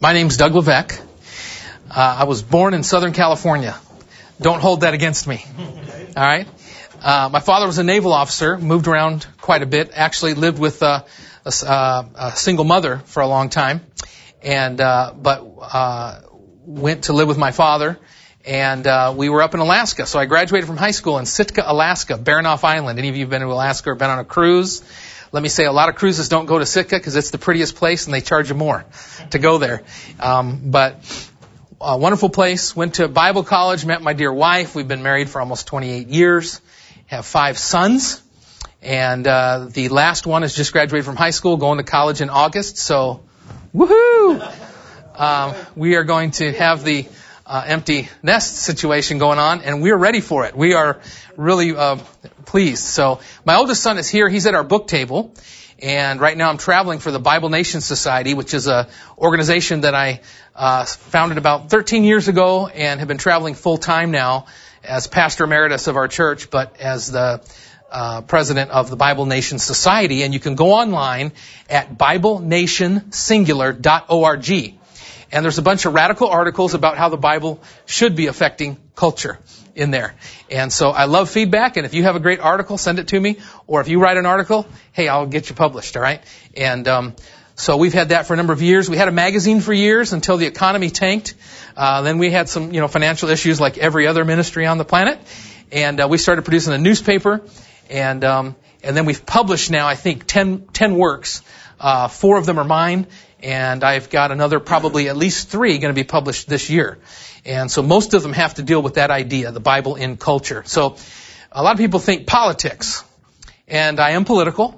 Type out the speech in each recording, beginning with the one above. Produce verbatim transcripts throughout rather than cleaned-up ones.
My name's Doug Levesque. Uh, I was born in Southern California. Don't hold that against me. All right. Uh, my father was a naval officer, moved around quite a bit, actually lived with uh, a, uh, a single mother for a long time, and uh, but uh, went to live with my father, and uh, we were up in Alaska. So I graduated from high school in Sitka, Alaska, Baranof Island. Any of you been to Alaska or been on a cruise? Let me say, a lot of cruises don't go to Sitka because it's the prettiest place and they charge you more to go there. Um, but a wonderful place. Went to Bible college, met my dear wife. We've been married for almost twenty-eight years. Have five sons. And uh, the last one has just graduated from high school, going to college in August. So, woohoo! Um, we are going to have the uh, empty nest situation going on, and we're ready for it. We are really uh, pleased. So my oldest son is here. He's at our book table. And right now I'm traveling for the Bible Nation Society, which is a organization that I uh, founded about thirteen years ago and have been traveling full time now as pastor emeritus of our church, but as the uh, president of the Bible Nation Society. And you can go online at bible nation singular dot org. And there's a bunch of radical articles about how the Bible should be affecting culture in there. And so I love feedback, and if you have a great article, send it to me. Or if you write an article, hey, I'll get you published, all right? And um, so we've had that for a number of years. We had a magazine for years until the economy tanked. Uh, then we had some, you know, financial issues like every other ministry on the planet. And uh, we started producing a newspaper. And um, and then we've published now, I think, ten, ten works. Uh, four of them are mine. And I've got another probably at least three going to be published this year. And so most of them have to deal with that idea, the Bible in culture. So a lot of people think politics. And I am political.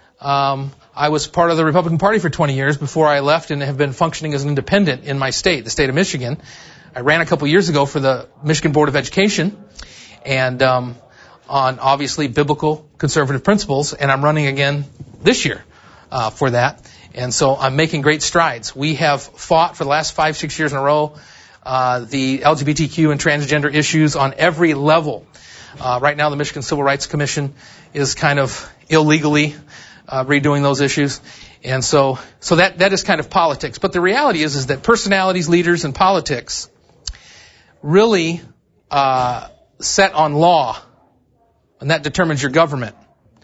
Um, I was part of the Republican Party for twenty years before I left and have been functioning as an independent in my state, the state of Michigan. I ran a couple years ago for the Michigan Board of Education and um, on obviously biblical conservative principles. And I'm running again this year uh, for that. And so I'm making great strides. We have fought for the last five, six years in a row uh, the L G B T Q and transgender issues on every level. Uh, right now, the Michigan Civil Rights Commission is kind of illegally uh, redoing those issues. And so so that, that is kind of politics. But the reality is, is that personalities, leaders, and politics really uh, set on law, and that determines your government.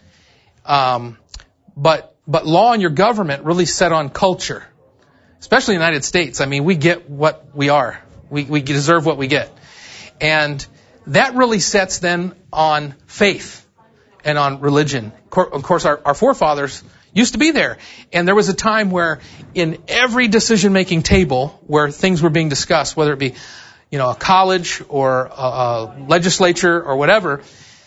Um, but But law and your government really set on culture, especially in the United States. I mean, we get what we are. We, we deserve what we get. And that really sets then on faith and on religion. Of course, our, our forefathers used to be there. And there was a time where in every decision-making table where things were being discussed, whether it be, you know, a college or a, a legislature or whatever,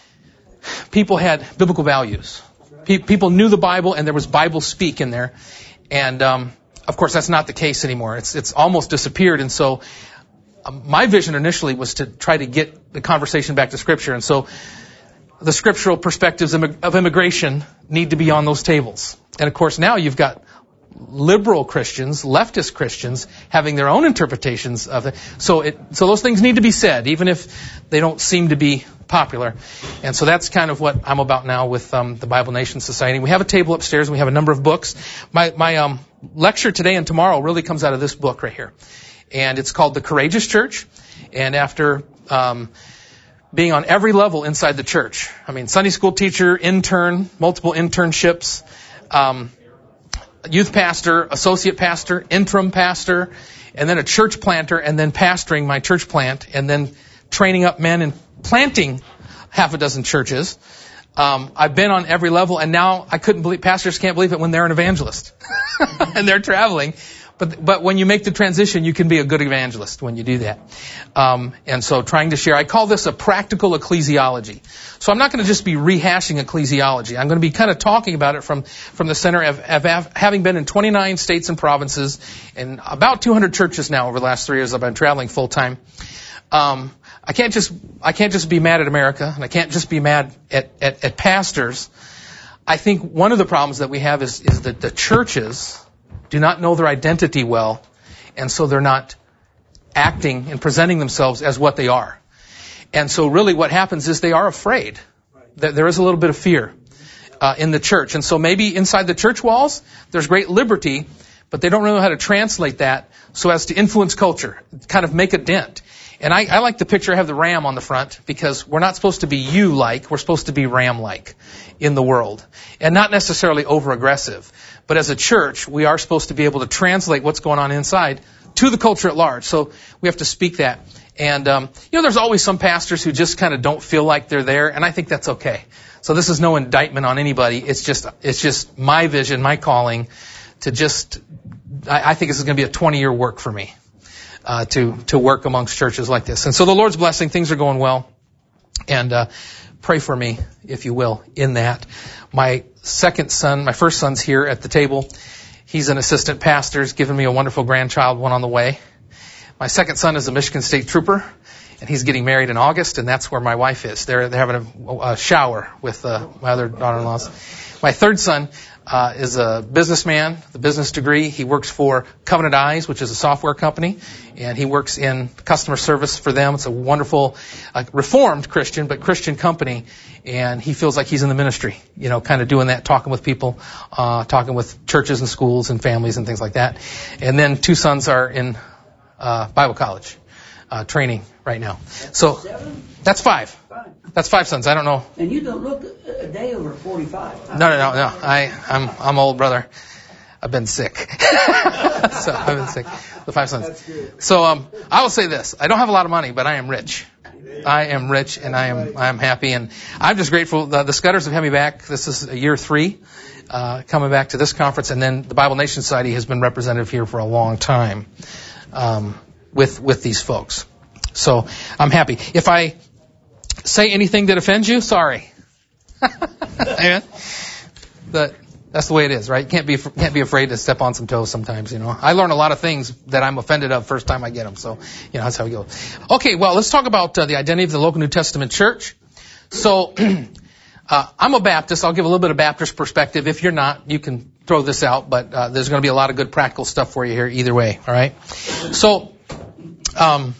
people had biblical values. People knew the Bible, and there was Bible speak in there. And, um, of course, that's not the case anymore. It's it's almost disappeared. And so um, my vision initially was to try to get the conversation back to Scripture. And so the scriptural perspectives of immigration need to be on those tables. And, of course, now you've got liberal Christians, leftist Christians, having their own interpretations of it. So it, so those things need to be said, even if they don't seem to be popular. And so that's kind of what I'm about now with um, the Bible Nation Society. We have a table upstairs, and we have a number of books. My, my um, lecture today and tomorrow really comes out of this book right here. And it's called The Courageous Church. And after um, being on every level inside the church, I mean, Sunday school teacher, intern, multiple internships, um, youth pastor, associate pastor, interim pastor, and then a church planter, and then pastoring my church plant, and then training up men and planting half a dozen churches. Um, I've been on every level, and now I couldn't believe, pastors can't believe it when they're an evangelist and they're traveling. But but when you make the transition, you can be a good evangelist when you do that. Um, and so trying to share, I call this a practical ecclesiology. So I'm not going to just be rehashing ecclesiology. I'm going to be kind of talking about it from, from the center of, of having been in twenty-nine states and provinces and about two hundred churches now over the last three years. I've been traveling full time. Um, I can't just I can't just be mad at America, and I can't just be mad at, at, at pastors. I think one of the problems that we have is, is that the churches do not know their identity well, and so they're not acting and presenting themselves as what they are. And so really what happens is they are afraid. That there is a little bit of fear uh, in the church. And so maybe inside the church walls, there's great liberty, but they don't really know how to translate that so as to influence culture, kind of make a dent. And I, I like the picture, I have the ram on the front, because we're not supposed to be you-like, we're supposed to be ram-like in the world. And not necessarily over-aggressive. But as a church, we are supposed to be able to translate what's going on inside to the culture at large. So we have to speak that. And, um, you know, there's always some pastors who just kind of don't feel like they're there, and I think that's okay. So this is no indictment on anybody. It's just, it's just my vision, my calling to just, I, I think this is going to be a twenty-year work for me. Uh, to, to work amongst churches like this. And so the Lord's blessing, things are going well. And, uh, pray for me, if you will, in that. My second son, my first son's here at the table. He's an assistant pastor. He's given me a wonderful grandchild, one on the way. My second son is a Michigan State trooper, and he's getting married in August, and that's where my wife is. They're, they're having a, a shower with, uh, my other daughter-in-laws. My third son, Uh, is a businessman, the business degree. He works for Covenant Eyes, which is a software company, and he works in customer service for them. It's a wonderful, uh, reformed Christian, but Christian company, and he feels like he's in the ministry, you know, kind of doing that, talking with people, uh, talking with churches and schools and families and things like that. And then two sons are in uh, Bible college uh, training right now. So that's five. That's five sons. I don't know. And you don't look a day over forty-five. No, no, no, no. I, I'm, I'm old, brother. I've been sick. so I've been sick. The five sons. That's good. So, um, I will say this. I don't have a lot of money, but I am rich. I am rich and I am, I am happy, and I'm just grateful. The, the Scudders have had me back. This is a year three, uh, coming back to this conference, and then the Bible Nation Society has been represented here for a long time, um, with, with these folks. So I'm happy. If I say anything that offends you, sorry. Amen. But that's the way it is, right? You can't be can't be afraid to step on some toes sometimes, you know. I learn a lot of things that I'm offended of first time I get them, so you know that's how we go. Okay, well, let's talk about uh, the identity of the local New Testament church. So, uh, I'm a Baptist. I'll give a little bit of Baptist perspective. If you're not, you can throw this out, but uh, there's going to be a lot of good practical stuff for you here either way. All right. So, um.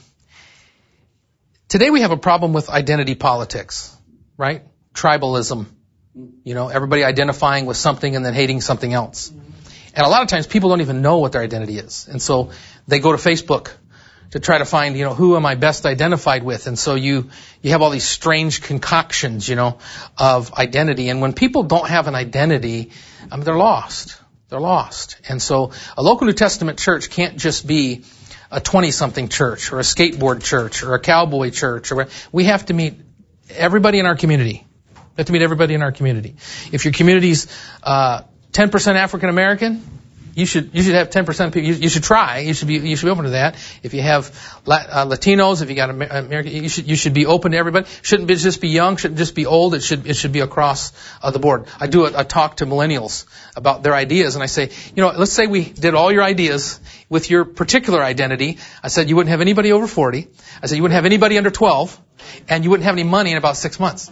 Today we have a problem with identity politics, right? Tribalism. You know, everybody identifying with something and then hating something else. And a lot of times people don't even know what their identity is. And so they go to Facebook to try to find, you know, who am I best identified with? And so you, you have all these strange concoctions, you know, of identity. And when people don't have an identity, I mean, they're lost. They're lost. And so a local New Testament church can't just be a twenty-something church or a skateboard church or a cowboy church. Or we have to meet everybody in our community. We have to meet everybody in our community. If your community's uh, ten percent African American, you should you should have ten percent people. You, you should try. You should be you should be open to that. If you have Lat, uh, Latinos, if you got American, you should you should be open to everybody. Shouldn't be just be young. Shouldn't just be old. It should it should be across uh, the board. I do a, a talk to millennials about their ideas, and I say, you know, let's say we did all your ideas with your particular identity. I said you wouldn't have anybody over forty. I said you wouldn't have anybody under twelve, and you wouldn't have any money in about six months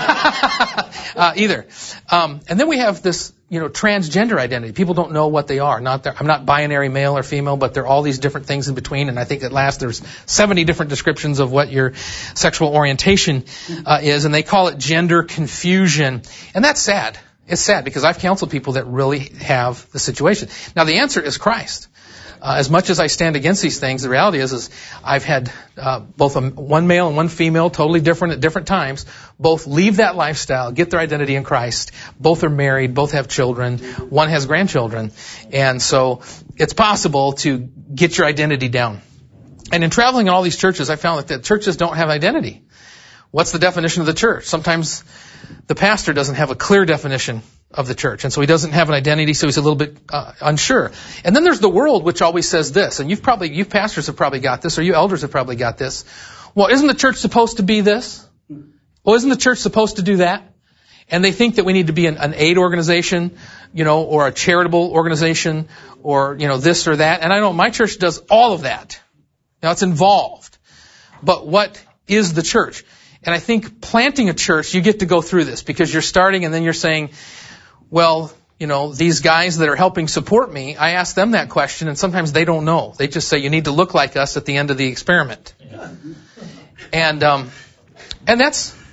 uh, either. Um, and then we have this, you know, transgender identity. People don't know what they are. Not I'm not binary male or female, but there are all these different things in between. And I think at last there's seventy different descriptions of what your sexual orientation uh, is, and they call it gender confusion. And that's sad. It's sad because I've counseled people that really have the situation. Now the answer is Christ. Uh, as much as I stand against these things, the reality is, is I've had uh, both a, one male and one female, totally different at different times, both leave that lifestyle, get their identity in Christ. Both are married, both have children, one has grandchildren. And so it's possible to get your identity down. And in traveling in all these churches, I found that the churches don't have identity. What's the definition of the church? Sometimes the pastor doesn't have a clear definition of the church. And so he doesn't have an identity, so he's a little bit uh, unsure. And then there's the world, which always says this, and you've probably, you pastors have probably got this, or you elders have probably got this. Well, isn't the church supposed to be this? Well, isn't the church supposed to do that? And they think that we need to be an, an aid organization, you know, or a charitable organization, or, you know, this or that. And I know my church does all of that. Now, it's involved. But what is the church? And I think planting a church, you get to go through this because you're starting and then you're saying, well, you know, these guys that are helping support me, I ask them that question and sometimes they don't know. They just say, you need to look like us at the end of the experiment. And, um, and that's,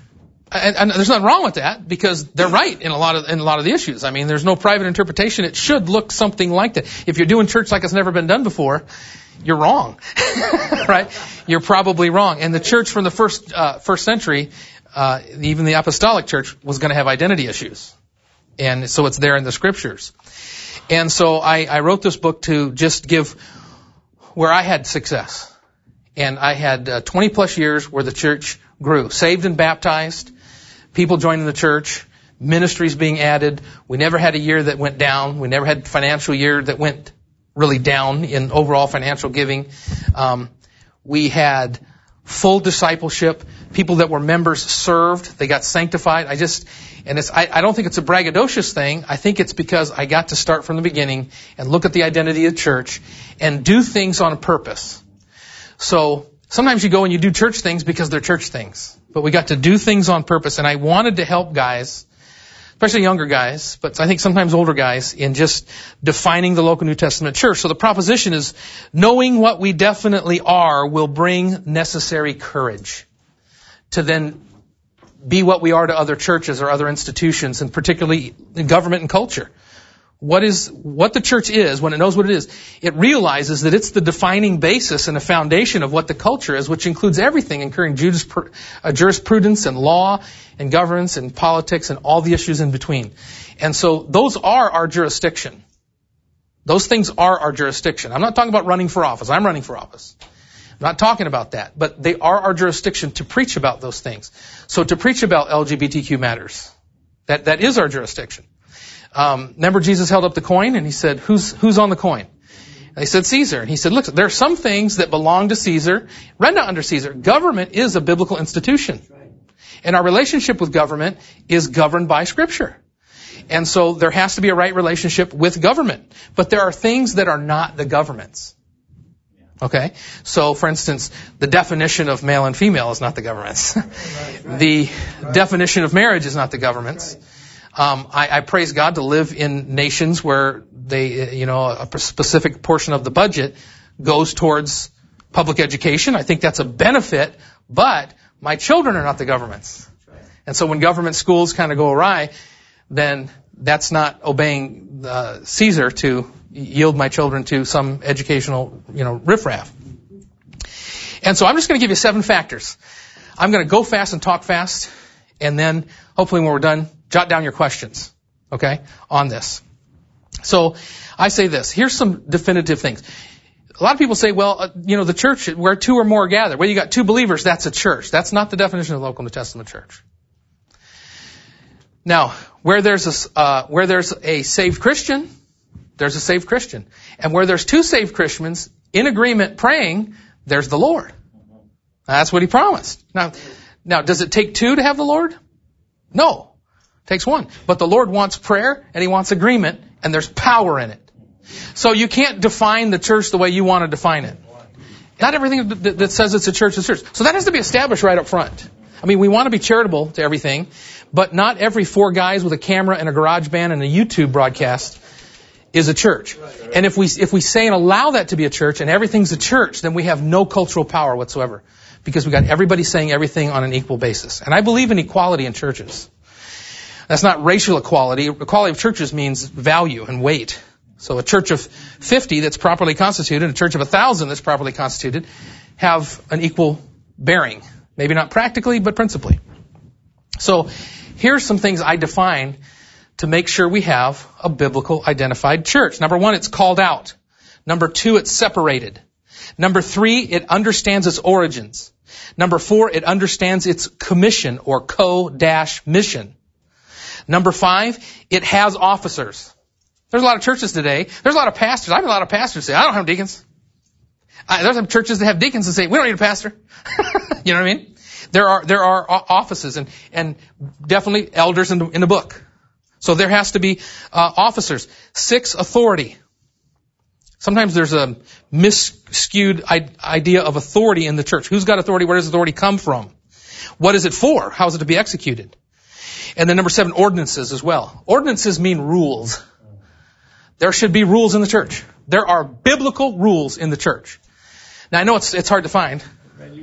And, and there's nothing wrong with that because they're right in a lot of in a lot of the issues. I mean, there's no private interpretation. It should look something like that. If you're doing church like it's never been done before, you're wrong, right? You're probably wrong. And the church from the first uh, first century, uh, even the apostolic church, was going to have identity issues, and so it's there in the scriptures. And so I, I wrote this book to just give where I had success, and I had uh, twenty plus years where the church grew, saved and baptized. People joining the church, ministries being added. We never had a year that went down. We never had a financial year that went really down in overall financial giving. Um, we had full discipleship. People that were members served. They got sanctified. I just, and it's, I, I don't think it's a braggadocious thing. I think it's because I got to start from the beginning and look at the identity of the church and do things on purpose. So sometimes you go and you do church things because they're church things. But we got to do things on purpose, and I wanted to help guys, especially younger guys, but I think sometimes older guys, in just defining the local New Testament church. So the proposition is, knowing what we definitely are will bring necessary courage to then be what we are to other churches or other institutions, and particularly in government and culture. What is, what the church is, when it knows what it is, it realizes that it's the defining basis and the foundation of what the culture is, which includes everything, including jurisprudence and law and governance and politics and all the issues in between. And so those are our jurisdiction. Those things are our jurisdiction. I'm not talking about running for office. I'm running for office. I'm not talking about that. But they are our jurisdiction to preach about those things. So to preach about L G B T Q matters, that, that is our jurisdiction. Um, remember Jesus held up the coin and he said, who's, who's on the coin? And they said Caesar. And he said, look, there are some things that belong to Caesar, render under Caesar. Government is a biblical institution. And our relationship with government is governed by Scripture. And so there has to be a right relationship with government. But there are things that are not the government's. Okay? So, for instance, the definition of male and female is not the government's. The definition of marriage is not the government's. Um, I, I praise God to live in nations where they, you know, a specific portion of the budget goes towards public education. I think that's a benefit, but my children are not the government's. And so when government schools kind of go awry, then that's not obeying uh, Caesar to yield my children to some educational, you know, riffraff. And so I'm just going to give you seven factors. I'm going to go fast and talk fast, and then hopefully when we're done, jot down your questions, okay, on this. So I say this. Here's some definitive things. A lot of people say, well, uh, you know, the church, where two or more gather. Well, you got two believers, that's a church. That's not the definition of the local New Testament church. Now, where there's a, uh, where there's a saved Christian, there's a saved Christian. And where there's two saved Christians in agreement praying, there's the Lord. That's what he promised. Now, now, does it take two to have the Lord? No. Takes one. But the Lord wants prayer and he wants agreement, and there's power in it. So you can't define the church the way you want to define it. Not everything that says it's a church is a church. So that has to be established right up front. I mean, we want to be charitable to everything, but not every four guys with a camera and a garage band and a YouTube broadcast is a church. And if we, if we say and allow that to be a church and everything's a church, then we have no cultural power whatsoever, because we got everybody saying everything on an equal basis. And I believe in equality in churches. That's not racial equality. Equality of churches means value and weight. So a church of fifty that's properly constituted and a church of one thousand that's properly constituted have an equal bearing. Maybe not practically, but principally. So here's some things I define to make sure we have a biblical identified church. Number one, it's called out. Number two, it's separated. Number three, it understands its origins. Number four, it understands its commission or co-mission. Number five, it has officers. There's a lot of churches today. There's a lot of pastors. I have a lot of pastors say, I don't have deacons. I, there's some churches that have deacons and say, we don't need a pastor. You know what I mean? There are, there are offices and, and definitely elders in the, in the book. So there has to be, uh, officers. Six, authority. Sometimes there's a misskewed idea of authority in the church. Who's got authority? Where does authority come from? What is it for? How is it to be executed? And then number seven, ordinances as well. Ordinances mean rules. There should be rules in the church. There are biblical rules in the church. Now I know it's it's hard to find. Man, you, you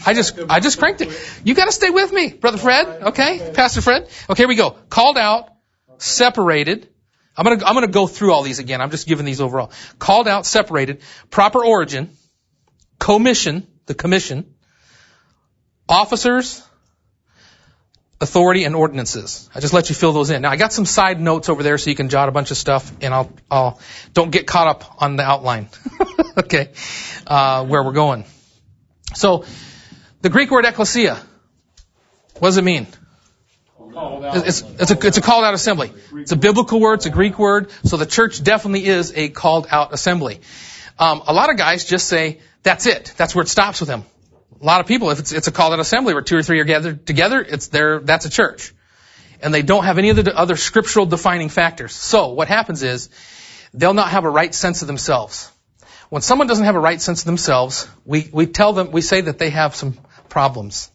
I just, I just cranked it. You got to stay with me, Brother Fred. Okay, Pastor Fred. Okay, here we go. Called out, separated. I'm gonna, I'm gonna go through all these again. I'm just giving these overall. Called out, separated, proper origin, commission, the commission, officers, authority, and ordinances. I just let you fill those in. Now I got some side notes over there so you can jot a bunch of stuff, and I'll, I'll don't get caught up on the outline. Okay, uh, where we're going. So, the Greek word ecclesia, what does it mean? It's, it's a, it's a called out assembly. It's a biblical word, it's a Greek word, so the church definitely is a called out assembly. Um, a lot of guys just say, that's it. That's where it stops with them. A lot of people, if it's, it's a called out assembly where two or three are gathered together, it's there, that's a church. And they don't have any of the other scriptural defining factors. So, what happens is, they'll not have a right sense of themselves. When someone doesn't have a right sense of themselves, we, we tell them, we say that they have some problems.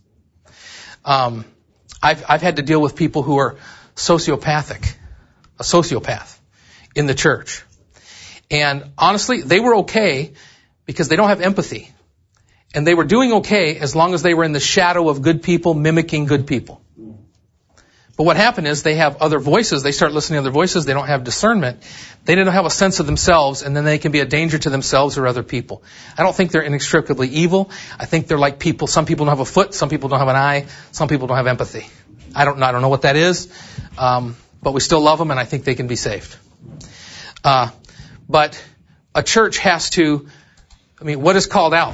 Um, I've, I've had to deal with people who are sociopathic, a sociopath in the church. And honestly, they were okay because they don't have empathy. And they were doing okay as long as they were in the shadow of good people, mimicking good people. But what happened is they have other voices. They start listening to other voices. They don't have discernment. They don't have a sense of themselves, and then they can be a danger to themselves or other people. I don't think they're inextricably evil. I think they're like people. Some people don't have a foot. Some people don't have an eye. Some people don't have empathy. I don't, I don't know what that is, um, but we still love them, and I think they can be saved. Uh, but a church has to, I mean, what is called out?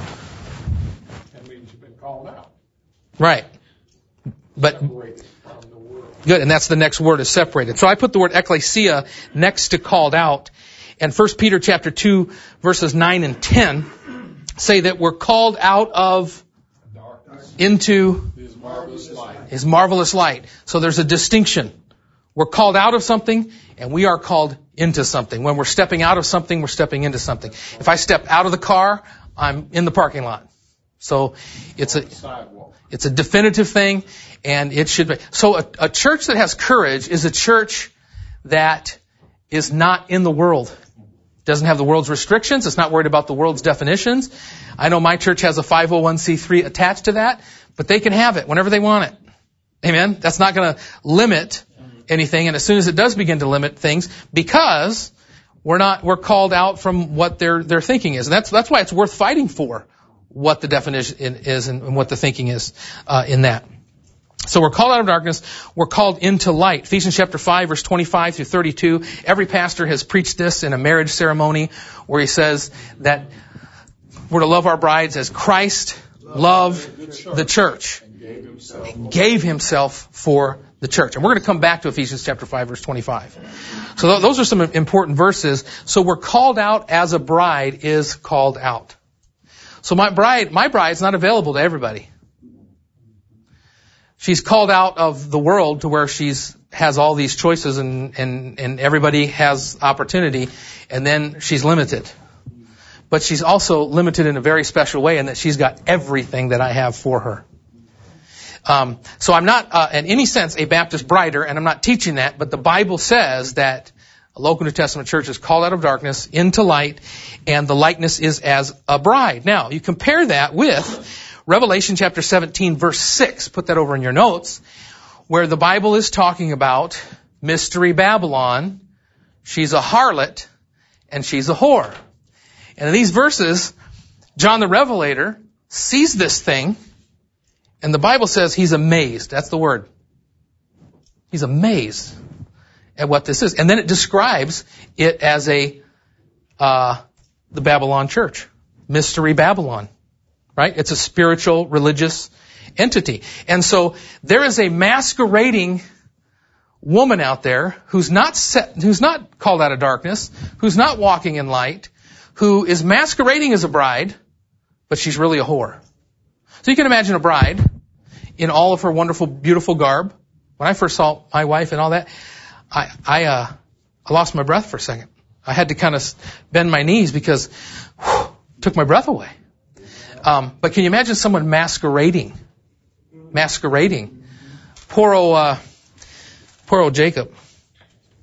That means you've been called out. Right. But good, and that's the next word is separated. So I put the word ecclesia next to called out. And First Peter chapter two, verses nine and ten say that we're called out of darkness into his marvelous light. His marvelous light. So there's a distinction. We're called out of something, and we are called into something. When we're stepping out of something, we're stepping into something. If I step out of the car, I'm in the parking lot. So it's a it's a definitive thing, and it should be. So a, a church that has courage is a church that is not in the world. Doesn't have the world's restrictions. It's not worried about the world's definitions. I know my church has a five oh one c three attached to that, but they can have it whenever they want it. Amen? That's not going to limit anything, and as soon as it does begin to limit things, because we're not we're called out from what their their thinking is. And that's that's why it's worth fighting for what the definition is and what the thinking is uh, in that. So we're called out of darkness. We're called into light. Ephesians chapter five, verse twenty-five through thirty-two. Every pastor has preached this in a marriage ceremony where he says that we're to love our brides as Christ loved the church. He gave himself for the church. And we're going to come back to Ephesians chapter five, verse twenty-five. So th- those are some important verses. So we're called out as a bride is called out. So my bride, my bride's not available to everybody. She's called out of the world to where she's has all these choices and, and, and everybody has opportunity, and then she's limited. But she's also limited in a very special way in that she's got everything that I have for her. Um, so I'm not, uh, in any sense, a Baptist brider, and I'm not teaching that, but the Bible says that a local New Testament church is called out of darkness into light, and the likeness is as a bride. Now, you compare that with Revelation chapter seventeen, verse six. Put that over in your notes, where the Bible is talking about Mystery Babylon. She's a harlot, and she's a whore. And in these verses, John the Revelator sees this thing, and the Bible says he's amazed. That's the word. He's amazed at what this is. And then it describes it as a, uh, the Babylon church. Mystery Babylon. Right? It's a spiritual, religious entity. And so there is a masquerading woman out there who's not set, who's not called out of darkness, who's not walking in light, who is masquerading as a bride, but she's really a whore. So you can imagine a bride in all of her wonderful, beautiful garb. When I first saw my wife and all that, I, I, uh, I lost my breath for a second. I had to kind of bend my knees because whew, it took my breath away. Um, but can you imagine someone masquerading? Masquerading. Poor old, uh, poor old Jacob.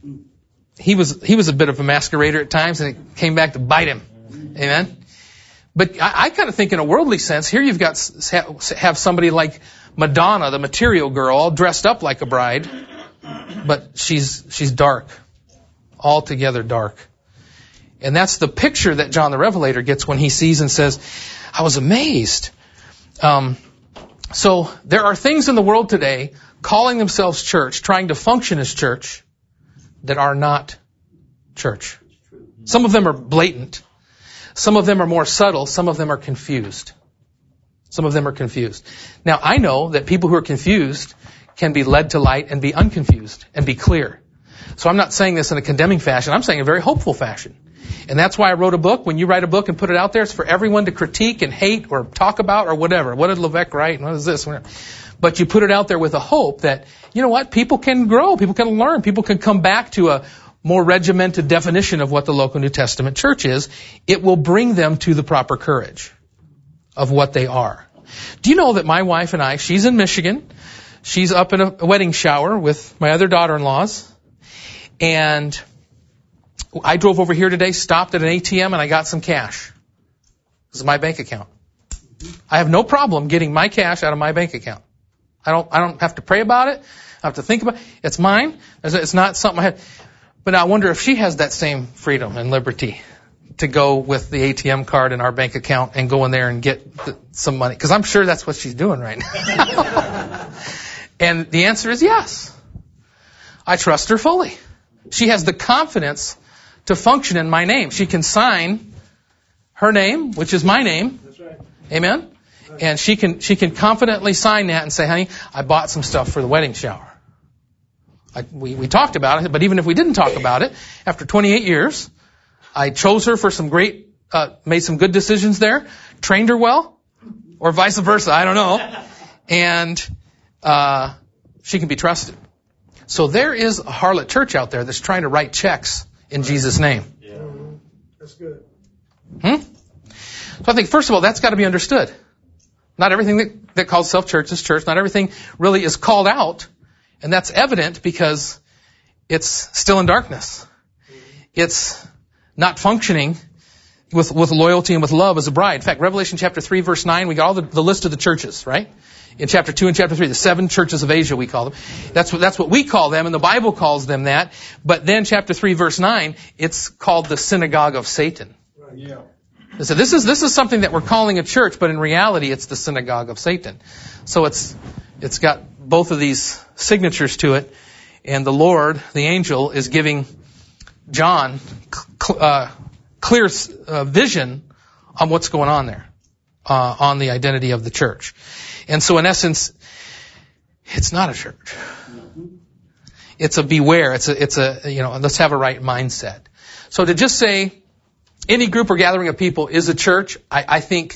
He was, he was a bit of a masquerader at times, and it came back to bite him. Amen? But I, I kind of think in a worldly sense, here you've got have somebody like Madonna, the material girl, all dressed up like a bride, but she's she's dark, altogether dark. And that's the picture that John the Revelator gets when he sees and says, I was amazed. Um, so there are things in the world today calling themselves church, trying to function as church, that are not church. Some of them are blatant. Some of them are more subtle. Some of them are confused. Some of them are confused. Now, I know that people who are confused can be led to light and be unconfused and be clear. So I'm not saying this in a condemning fashion. I'm saying a very hopeful fashion. And that's why I wrote a book. When you write a book and put it out there, it's for everyone to critique and hate or talk about or whatever. What did Levesque write? And what is this? Whatever. But you put it out there with a hope that, you know what, people can grow, people can learn, people can come back to a more regimented definition of what the local New Testament church is. It will bring them to the proper courage of what they are. Do you know that my wife and I, she's in Michigan, she's up in a wedding shower with my other daughter-in-laws, and I drove over here today, stopped at an A T M, and I got some cash. This is my bank account. I have no problem getting my cash out of my bank account. I don't, I don't have to pray about it. I have to think about it. It's mine. It's not something I have. But I wonder if she has that same freedom and liberty to go with the A T M card in our bank account and go in there and get the, some money. Because I'm sure that's what she's doing right now. And the answer is yes. I trust her fully. She has the confidence to function in my name. She can sign her name, which is my name. That's right. Amen? And she can she can confidently sign that and say, honey, I bought some stuff for the wedding shower. I, we, we talked about it, but even if we didn't talk about it, after twenty-eight years, I chose her for some great, uh, made some good decisions there, trained her well, or vice versa, I don't know. And uh she can be trusted. So there is a harlot church out there that's trying to write checks in Jesus' name. Yeah. That's good. Hmm? So I think, first of all, that's got to be understood. Not everything that, that calls itself church is church. Not everything really is called out. And that's evident because it's still in darkness. It's not functioning with, with loyalty and with love as a bride. In fact, Revelation chapter three, verse nine, we got all the, the list of the churches, right? In chapter two and chapter three, the seven churches of Asia, we call them. That's what, that's what we call them, and the Bible calls them that. But then chapter three, verse nine, it's called the synagogue of Satan. Right. Yeah. So this is, this is something that we're calling a church, but in reality, it's the synagogue of Satan. So it's, it's got both of these signatures to it, and the Lord, the angel, is giving John cl- uh, clear uh, vision on what's going on there, uh, on the identity of the church. And so in essence, it's not a church. It's a beware. It's a, it's a, you know, let's have a right mindset. So to just say any group or gathering of people is a church, I, I think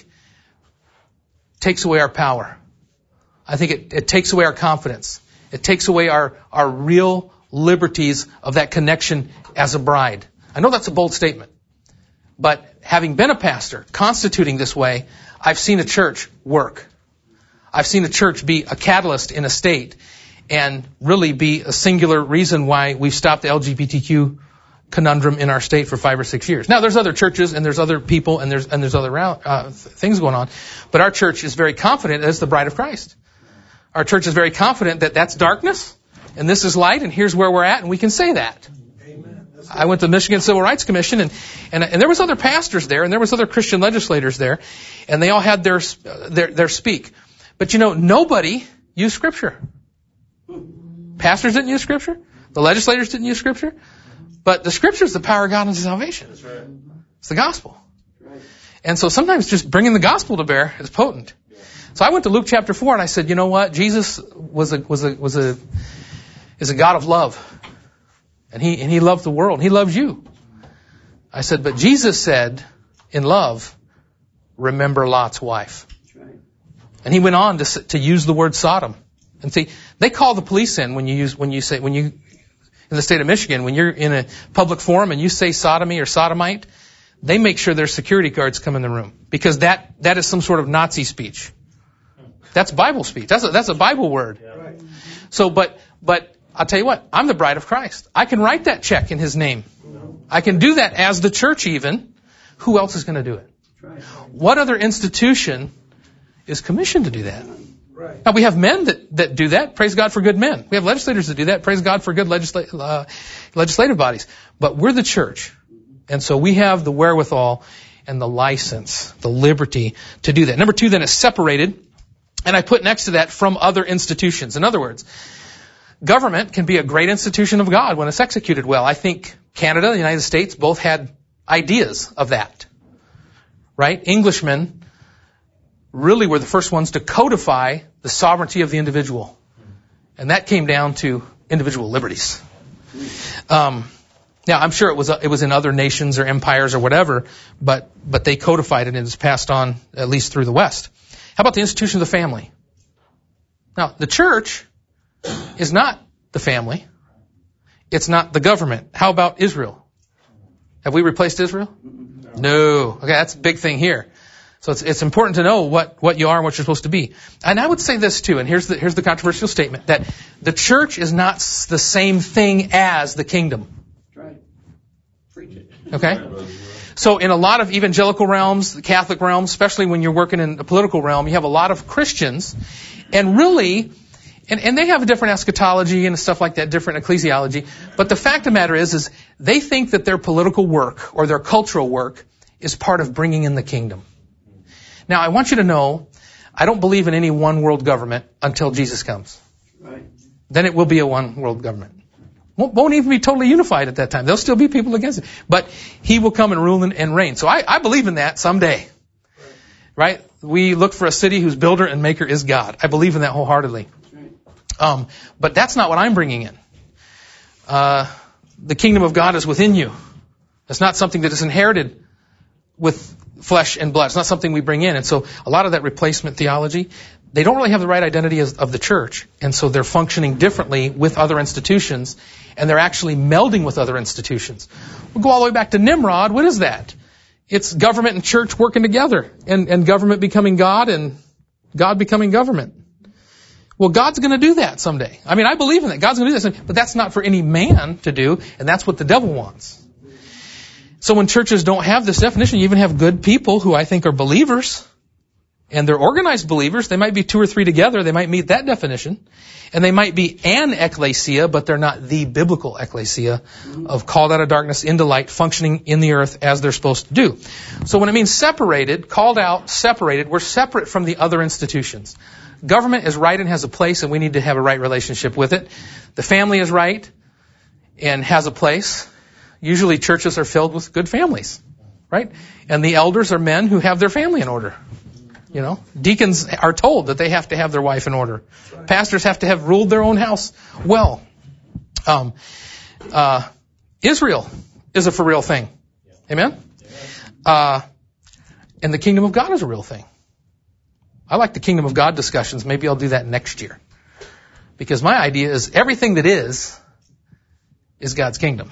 takes away our power. I think it, it takes away our confidence. It takes away our, our real liberties of that connection as a bride. I know that's a bold statement, but having been a pastor, constituting this way, I've seen a church work. I've seen a church be a catalyst in a state and really be a singular reason why we've stopped the L G B T Q conundrum in our state for five or six years. Now, there's other churches and there's other people and there's and there's other uh, things going on, but our church is very confident as the bride of Christ. Our church is very confident that that's darkness and this is light and here's where we're at, and we can say that. Amen. I went to the Michigan Civil Rights Commission, and, and and there was other pastors there and there was other Christian legislators there, and they all had their their their speak. But you know, nobody used Scripture. Pastors didn't use Scripture. The legislators didn't use Scripture. But the Scripture is the power of God unto salvation. That's right. It's the gospel. And so sometimes just bringing the gospel to bear is potent. So I went to Luke chapter four and I said, you know what? Jesus was a was a was a is a God of love, and he and he loved the world. He loves you. I said, but Jesus said, in love, remember Lot's wife. And he went on to to use the word Sodom. And see, they call the police in when you use when you say when you in the state of Michigan, when you're in a public forum and you say sodomy or sodomite, they make sure their security guards come in the room, because that that is some sort of Nazi speech. That's Bible speech. That's a, that's a Bible word. Right. So, but but I'll tell you what, I'm the bride of Christ. I can write that check in His name. I can do that as the church even. Who else is going to do it? right. What other institution is commissioned to do that? Right. Now, we have men that, that do that. Praise God for good men. We have legislators that do that. Praise God for good legisla- uh, legislative bodies. But we're the church. And so we have the wherewithal and the license, the liberty to do that. Number two, then, is separated. And I put next to that from other institutions. In other words, government can be a great institution of God when it's executed well. I think Canada and the United States both had ideas of that. Right? Englishmen really were the first ones to codify the sovereignty of the individual. And that came down to individual liberties. Um, now, I'm sure it was it was in other nations or empires or whatever, but but they codified it and it's passed on at least through the West. How about the institution of the family? Now, the church is not the family. It's not the government. How about Israel? Have we replaced Israel? No. Okay, that's a big thing here. So it's it's important to know what, what you are and what you're supposed to be. And I would say this too, and here's the here's the controversial statement, that the church is not the same thing as the kingdom. That's right. Preach it. Okay? So in a lot of evangelical realms, the Catholic realm, especially when you're working in the political realm, you have a lot of Christians, and really, and, and they have a different eschatology and stuff like that, different ecclesiology. But the fact of the matter is, is they think that their political work or their cultural work is part of bringing in the kingdom. Now, I want you to know, I don't believe in any one world government until Jesus comes. Right. Then it will be a one world government. Won't, won't even be totally unified at that time. There'll still be people against it. But he will come and rule and, and reign. So I, I believe in that someday. Right? We look for a city whose builder and maker is God. I believe in that wholeheartedly. Um, but that's not what I'm bringing in. Uh, the kingdom of God is within you. It's not something that is inherited with flesh and blood. It's not something we bring in. And so a lot of that replacement theology, they don't really have the right identity as, of the church. And so they're functioning differently with other institutions, and they're actually melding with other institutions. We'll go all the way back to Nimrod. What is that? It's government and church working together, and, and government becoming God and God becoming government. Well, God's going to do that someday. I mean, I believe in that. God's going to do that someday. But that's not for any man to do, and that's what the devil wants. So when churches don't have this definition, you even have good people who I think are believers, and they're organized believers. They might be two or three together. They might meet that definition. And they might be an ecclesia, but they're not the biblical ecclesia of called out of darkness into light, functioning in the earth as they're supposed to do. So when it means separated, called out, separated, we're separate from the other institutions. Government is right and has a place, and we need to have a right relationship with it. The family is right and has a place. Usually churches are filled with good families, right? And the elders are men who have their family in order. You know, deacons are told that they have to have their wife in order. Pastors have to have ruled their own house well. Um, uh, Israel is a for real thing. Amen? Uh, and the kingdom of God is a real thing. I like the kingdom of God discussions. Maybe I'll do that next year. Because my idea is everything that is, is God's kingdom.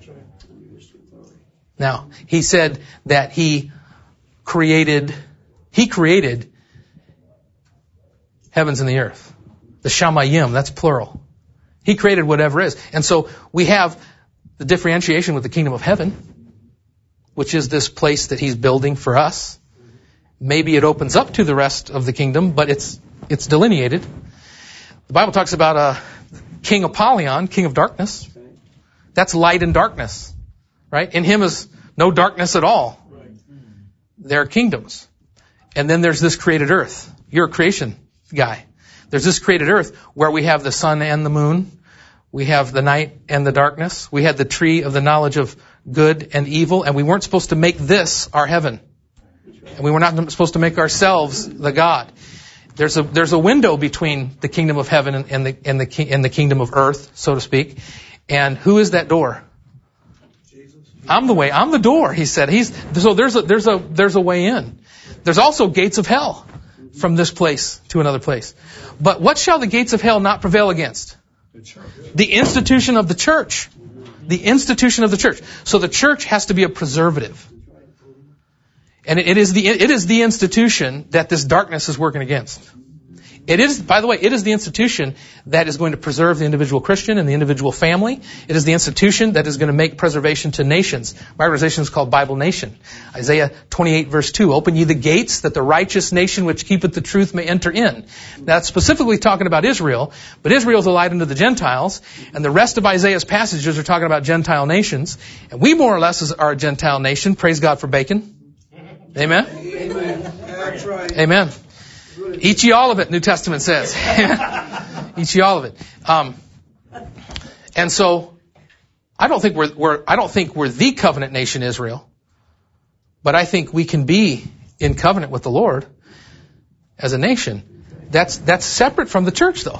Now, he said that he created, he created heavens and the earth. The shamayim, that's plural. He created whatever is. And so we have the differentiation with the kingdom of heaven, which is this place that he's building for us. Maybe it opens up to the rest of the kingdom, but it's it's delineated. The Bible talks about a King Apollyon, king of darkness. That's light and darkness. Right? In him is no darkness at all. There are kingdoms. And then there's this created earth. You're a creation guy. There's this created earth where we have the sun and the moon. We have the night and the darkness. We had the tree of the knowledge of good and evil. And we weren't supposed to make this our heaven. And we were not supposed to make ourselves the God. There's a there's a window between the kingdom of heaven and, and the and the and the kingdom of earth, so to speak. And who is that door? I'm the way. I'm the door, he said. He's, so there's a, there's a, there's a way in. There's also gates of hell from this place to another place. But what shall the gates of hell not prevail against? The institution of the church. The institution of the church. So the church has to be a preservative. And it is the, it is the institution that this darkness is working against. It is, by the way, it is the institution that is going to preserve the individual Christian and the individual family. It is the institution that is going to make preservation to nations. My organization is called Bible Nation. Isaiah twenty-eight verse two, open ye the gates that the righteous nation which keepeth the truth may enter in. That's specifically talking about Israel, but Israel is a light unto the Gentiles, and the rest of Isaiah's passages are talking about Gentile nations. And we more or less are a Gentile nation. Praise God for bacon. Amen? Amen. That's right. Amen. Eat ye all of it, New Testament says. Eat ye all of it. Um, and so, I don't think we're, we're, I don't think we're the covenant nation, Israel. But I think we can be in covenant with the Lord as a nation. That's, that's separate from the church, though.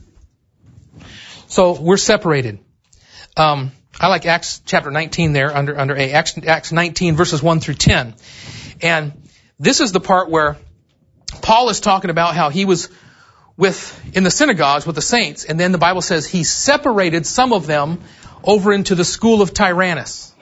So, we're separated. Um, I like Acts chapter nineteen there under, under A. Acts, Acts nineteen verses one through ten. And this is the part where Paul is talking about how he was with, in the synagogues with the saints, and then the Bible says he separated some of them over into the school of Tyrannus.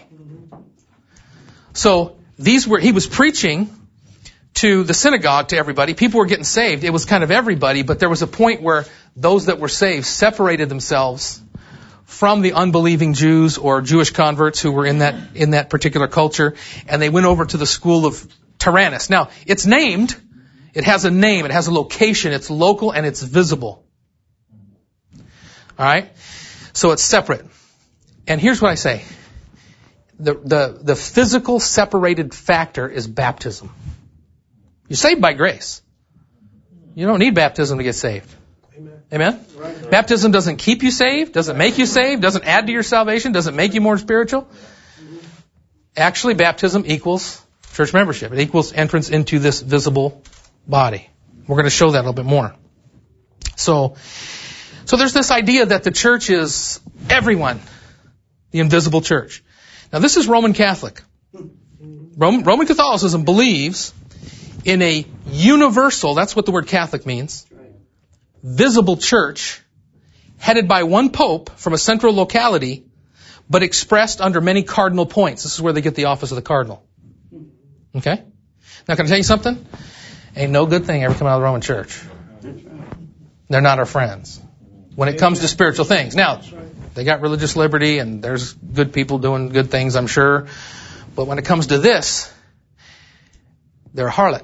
So these were, he was preaching to the synagogue, to everybody. People were getting saved. It was kind of everybody, but there was a point where those that were saved separated themselves from the unbelieving Jews or Jewish converts who were in that, in that particular culture, and they went over to the school of Tyrannus. Now, it's named, it has a name, it has a location, it's local, and it's visible. Alright? So it's separate. And here's what I say. The, the, the physical separated factor is baptism. You're saved by grace. You don't need baptism to get saved. Amen. Amen? Right. Baptism doesn't keep you saved, doesn't make you saved, doesn't add to your salvation, doesn't make you more spiritual. Actually, baptism equals church membership. It equals entrance into this visible body. We're going to show that a little bit more. So, so there's this idea that the church is everyone, the invisible church. Now, this is Roman Catholic. Roman, Roman Catholicism believes in a universal, that's what the word Catholic means, visible church headed by one pope from a central locality, but expressed under many cardinal points. This is where they get the office of the cardinal. Okay? Now, can I tell you something? Ain't no good thing ever come out of the Roman church. They're not our friends when it comes to spiritual things. Now, they got religious liberty and there's good people doing good things, I'm sure. But when it comes to this, they're a harlot.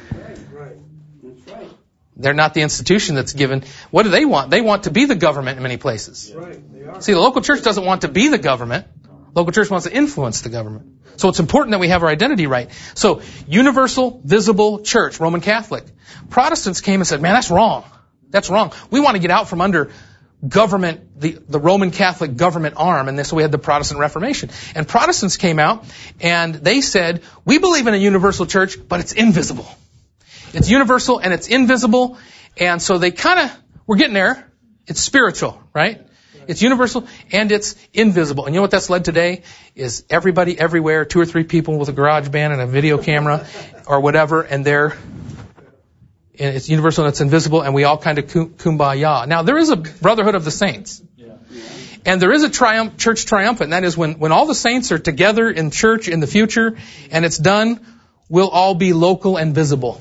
They're not the institution that's given. What do they want? They want to be the government in many places. See, the local church doesn't want to be the government. Local church wants to influence the government. So it's important that we have our identity right. So, universal, visible church, Roman Catholic. Protestants came and said, man, that's wrong. That's wrong. We want to get out from under government, the, the Roman Catholic government arm, and so we had the Protestant Reformation. And Protestants came out and they said, we believe in a universal church, but it's invisible. It's universal and it's invisible, and so they kind of, we're getting there. It's spiritual, right? It's universal and it's invisible. And you know what that's led today? Is everybody everywhere, two or three people with a garage band and a video camera or whatever, and they're, and it's universal and it's invisible, and we all kind of kumbaya. Now, there is a brotherhood of the saints. And there is a triumph, church triumphant, and that is when, when all the saints are together in church in the future and it's done, we'll all be local and visible.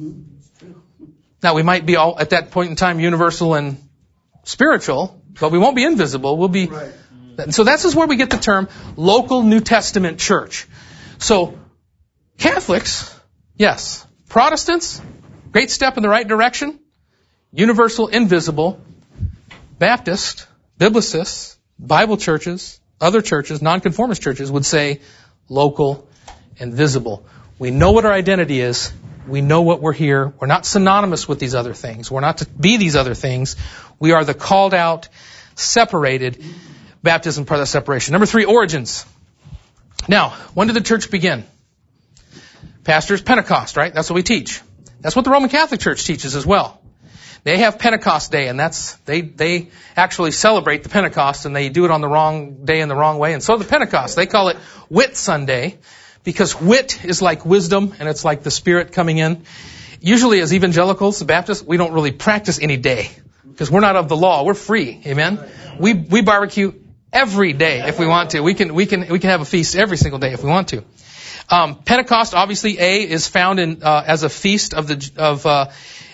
Now, we might be all, at that point in time, universal and spiritual, but we won't be invisible. We'll be, right. So this is where we get the term local New Testament church. So, Catholics, yes. Protestants, great step in the right direction. Universal, invisible. Baptist, Biblicists, Bible churches, other churches, nonconformist churches would say local and visible. We know what our identity is. We know what we're here. We're not synonymous with these other things. We're not to be these other things. We are the called out, separated. Baptism, part of that separation. Number three, origins. Now, when did the church begin? Pastors, Pentecost, right? That's what we teach. That's what the Roman Catholic Church teaches as well. They have Pentecost Day, and that's, they, they actually celebrate the Pentecost, and they do it on the wrong day in the wrong way. And so the Pentecost, they call it Whit Sunday, because wit is like wisdom, and it's like the Spirit coming in. Usually as evangelicals, the Baptists, we don't really practice any day, because we're not of the law. We're free. Amen? We, we barbecue every day if we want to. We can, we can, we can have a feast every single day if we want to. Um, Pentecost, obviously, A, is found in, uh, as a feast of the, of, uh,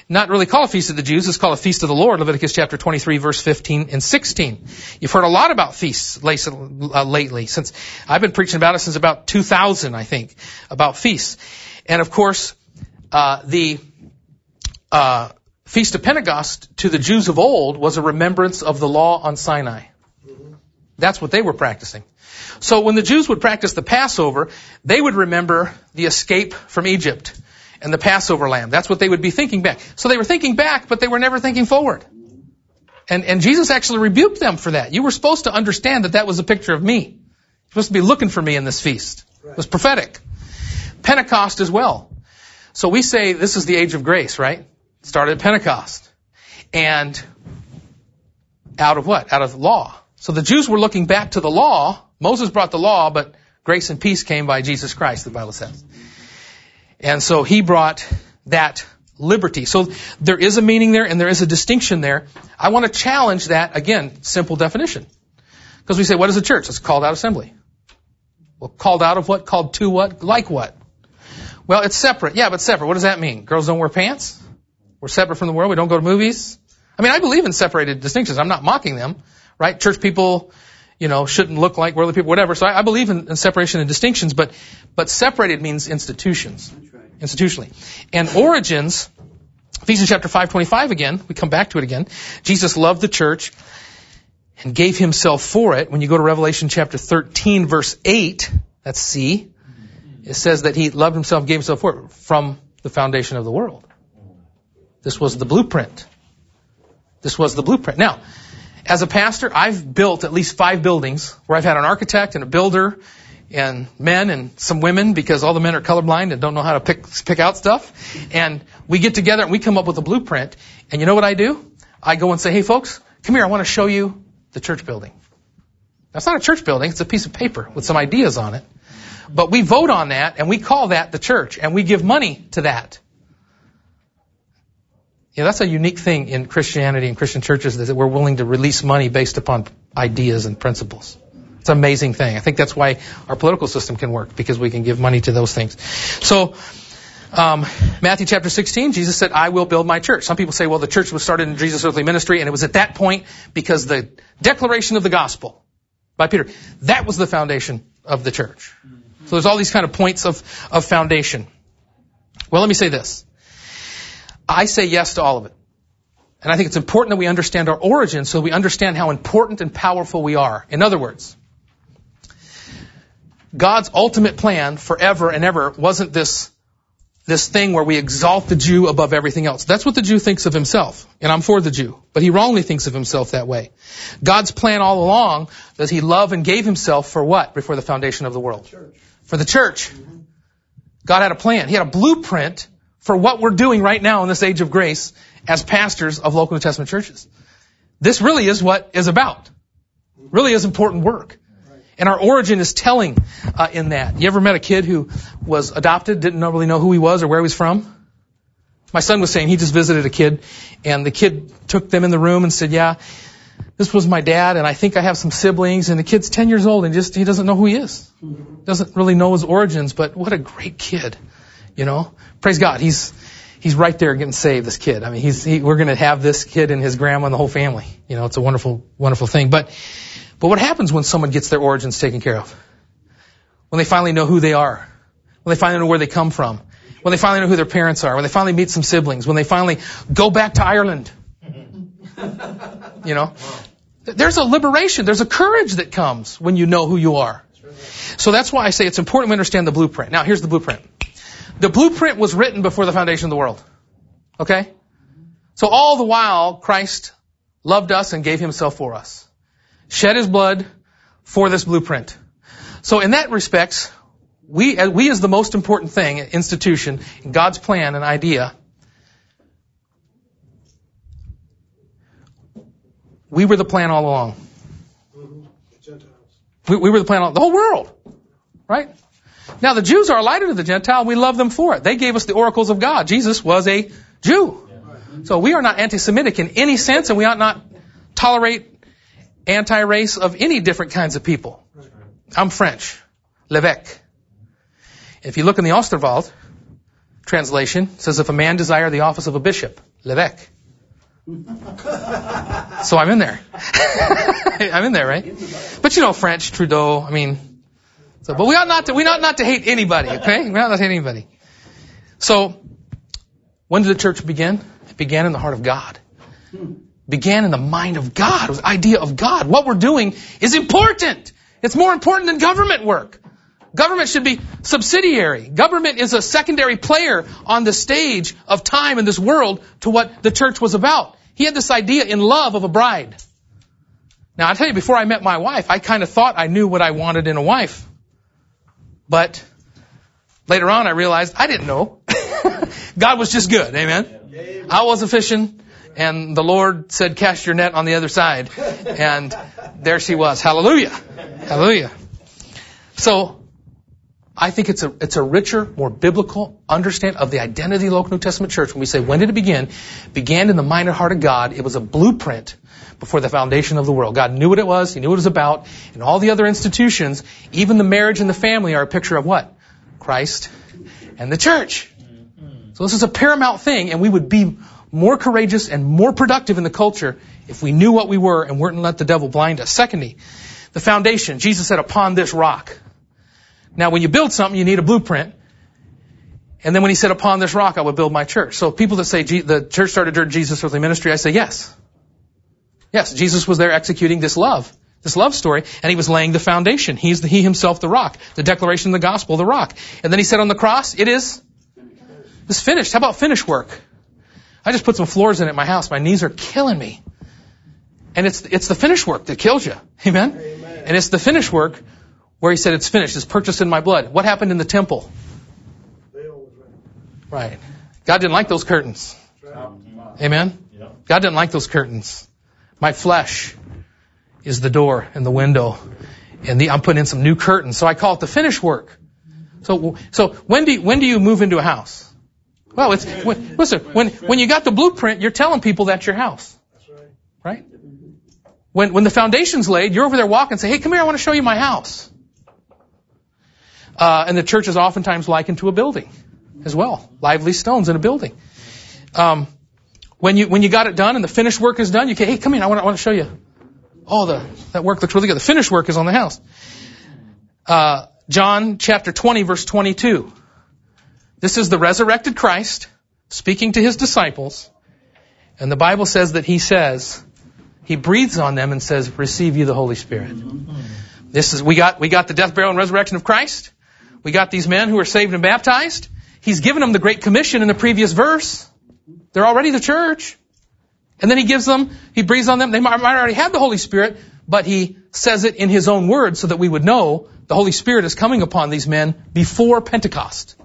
not really called a feast of the Jews. It's called a feast of the Lord, Leviticus chapter twenty-three, verse fifteen and sixteen. You've heard a lot about feasts lately. Since I've been preaching about it since about two thousand, I think, about feasts. And of course, uh, the uh, Feast of Pentecost to the Jews of old was a remembrance of the law on Sinai. That's what they were practicing. So when the Jews would practice the Passover, they would remember the escape from Egypt and the Passover lamb. That's what they would be thinking back. So they were thinking back, but they were never thinking forward. And, and Jesus actually rebuked them for that. You were supposed to understand that that was a picture of me. You're supposed to be looking for me in this feast. It was prophetic. Pentecost as well. So we say this is the age of grace, right? It started at Pentecost. And out of what? Out of law. So the Jews were looking back to the law. Moses brought the law, but grace and peace came by Jesus Christ, the Bible says. And so he brought that liberty. So there is a meaning there and there is a distinction there. I want to challenge that, again, simple definition. Because we say, what is a church? It's a called out assembly. Well, called out of what? Called to what? Like what? Well, it's separate. Yeah, but separate. What does that mean? Girls don't wear pants? We're separate from the world. We don't go to movies? I mean, I believe in separated distinctions. I'm not mocking them, right? Church people, you know, shouldn't look like worldly people, whatever. So I, I believe in, in separation and distinctions, but, but separated means institutions. That's right. Institutionally. And origins, Ephesians chapter five twenty-five again, we come back to it again. Jesus loved the church and gave himself for it. When you go to Revelation chapter thirteen, verse eight, that's C, it says that he loved himself, gave himself for it from the foundation of the world. This was the blueprint. This was the blueprint. Now, as a pastor, I've built at least five buildings where I've had an architect and a builder and men and some women, because all the men are colorblind and don't know how to pick pick out stuff. And we get together and we come up with a blueprint. And you know what I do? I go and say, hey, folks, come here. I want to show you the church building. That's not a church building. It's a piece of paper with some ideas on it. But we vote on that and we call that the church and we give money to that. Yeah, that's a unique thing in Christianity and Christian churches, that we're willing to release money based upon ideas and principles. It's an amazing thing. I think that's why our political system can work, because we can give money to those things. So, um, Matthew chapter sixteen, Jesus said, I will build my church. Some people say, well, the church was started in Jesus' earthly ministry, and it was at that point because the declaration of the gospel by Peter, that was the foundation of the church. So there's all these kind of points of, of foundation. Well, let me say this. I say yes to all of it. And I think it's important that we understand our origin so we understand how important and powerful we are. In other words, God's ultimate plan forever and ever wasn't this, this thing where we exalt the Jew above everything else. That's what the Jew thinks of himself. And I'm for the Jew. But he wrongly thinks of himself that way. God's plan all along was he loved and gave himself for what before the foundation of the world? Church. For the church. God had a plan. He had a blueprint for what we're doing right now in this age of grace as pastors of local New Testament churches. This really is what is about. Really is important work. And our origin is telling uh, in that. You ever met a kid who was adopted, didn't really know who he was or where he was from? My son was saying he just visited a kid, and the kid took them in the room and said, yeah, this was my dad, and I think I have some siblings, and the kid's ten years old, and just he doesn't know who he is. Doesn't really know his origins, but what a great kid. You know, praise God. He's, he's right there getting saved, this kid. I mean, he's, he, we're going to have this kid and his grandma and the whole family. You know, it's a wonderful, wonderful thing. But, but what happens when someone gets their origins taken care of? When they finally know who they are. When they finally know where they come from. When they finally know who their parents are. When they finally meet some siblings. When they finally go back to Ireland. You know, there's a liberation. There's a courage that comes when you know who you are. So that's why I say it's important we understand the blueprint. Now, here's the blueprint. The blueprint was written before the foundation of the world. Okay? So all the while, Christ loved us and gave himself for us. Shed his blood for this blueprint. So in that respect, we, we as the most important thing, institution, in God's plan and idea, we were the plan all along. We, we were the plan all, the whole world. Right? Now, the Jews are a light to the Gentile. We love them for it. They gave us the oracles of God. Jesus was a Jew. So we are not anti-Semitic in any sense, and we ought not tolerate anti-race of any different kinds of people. I'm French. L'évêque. If you look in the Osterwald translation, it says, if a man desire the office of a bishop, Levesque. So I'm in there. I'm in there, right? But you know, French, Trudeau, I mean, so, but we ought not to, we ought not to hate anybody, okay? We ought not to hate anybody. So, when did the church begin? It began in the heart of God. It began in the mind of God. It was the idea of God. What we're doing is important. It's more important than government work. Government should be subsidiary. Government is a secondary player on the stage of time in this world to what the church was about. He had this idea in love of a bride. Now, I tell you, before I met my wife, I kind of thought I knew what I wanted in a wife. But later on, I realized I didn't know. God was just good. Amen. I wasn't fishing, and the Lord said, cast your net on the other side. And there she was. Hallelujah. Hallelujah. So, I think it's a it's a richer, more biblical understanding of the identity of the local New Testament church when we say, when did it begin? It began in the mind and heart of God. It was a blueprint before the foundation of the world. God knew what it was. He knew what it was about. And all the other institutions, even the marriage and the family, are a picture of what? Christ and the church. So this is a paramount thing, and we would be more courageous and more productive in the culture if we knew what we were and weren't let the devil blind us. Secondly, the foundation. Jesus said, upon this rock. Now, when you build something, you need a blueprint. And then when he said, upon this rock, I will build my church. So people that say the church started during Jesus' earthly ministry, I say yes. Yes, Jesus was there executing this love, this love story, and he was laying the foundation. He's the, he himself the rock, the declaration of the gospel, the rock. And then he said on the cross, it is, it's finished. How about finish work? I just put some floors in at my house. My knees are killing me. And it's, it's the finish work that kills you. Amen? Amen. And it's the finish work where he said, it's finished, it's purchased in my blood. What happened in the temple? Right. God didn't like those curtains. Amen? God didn't like those curtains. My flesh is the door and the window. And the, I'm putting in some new curtains. So I call it the finish work. So, so when do you, when do you move into a house? Well, it's, when, listen, when, when you got the blueprint, you're telling people that's your house. Right? When, when the foundation's laid, you're over there walking and say, hey, come here, I want to show you my house. Uh, and the church is oftentimes likened to a building as well. Lively stones in a building. Um, when you, when you got it done and the finished work is done, you can, hey, come here, I want, I want to show you. Oh, the, that work looks really good. The finished work is on the house. Uh, John chapter twenty, verse twenty-two. This is the resurrected Christ speaking to his disciples. And the Bible says that he says, he breathes on them and says, receive you the Holy Spirit. This is, we got, we got the death, burial, and resurrection of Christ. We got these men who are saved and baptized. He's given them the Great Commission in the previous verse. They're already the church. And then he gives them, he breathes on them. They might already have the Holy Spirit, but he says it in his own words so that we would know the Holy Spirit is coming upon these men before Pentecost.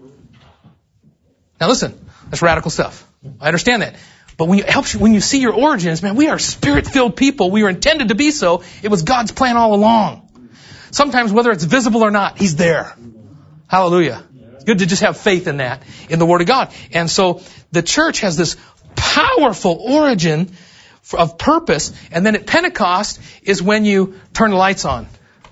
Now listen, that's radical stuff. I understand that. But when you, it helps you, when you see your origins, man, we are spirit-filled people. We were intended to be so. It was God's plan all along. Sometimes whether it's visible or not, he's there. Hallelujah. It's good to just have faith in that, in the Word of God. And so the church has this powerful origin of purpose. And then at Pentecost is when you turn the lights on.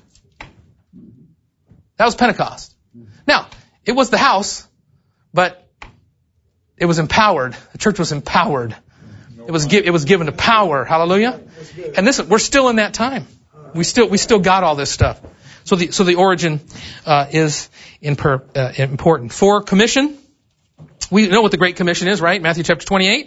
That was Pentecost. Now, it was the house, but it was empowered. The church was empowered. It was, it was given to power. Hallelujah. And listen, we're still in that time. We still, we still got all this stuff. So the, so the origin, uh, is in per, uh, important. For commission, we know what the Great Commission is, right? Matthew chapter twenty-eight.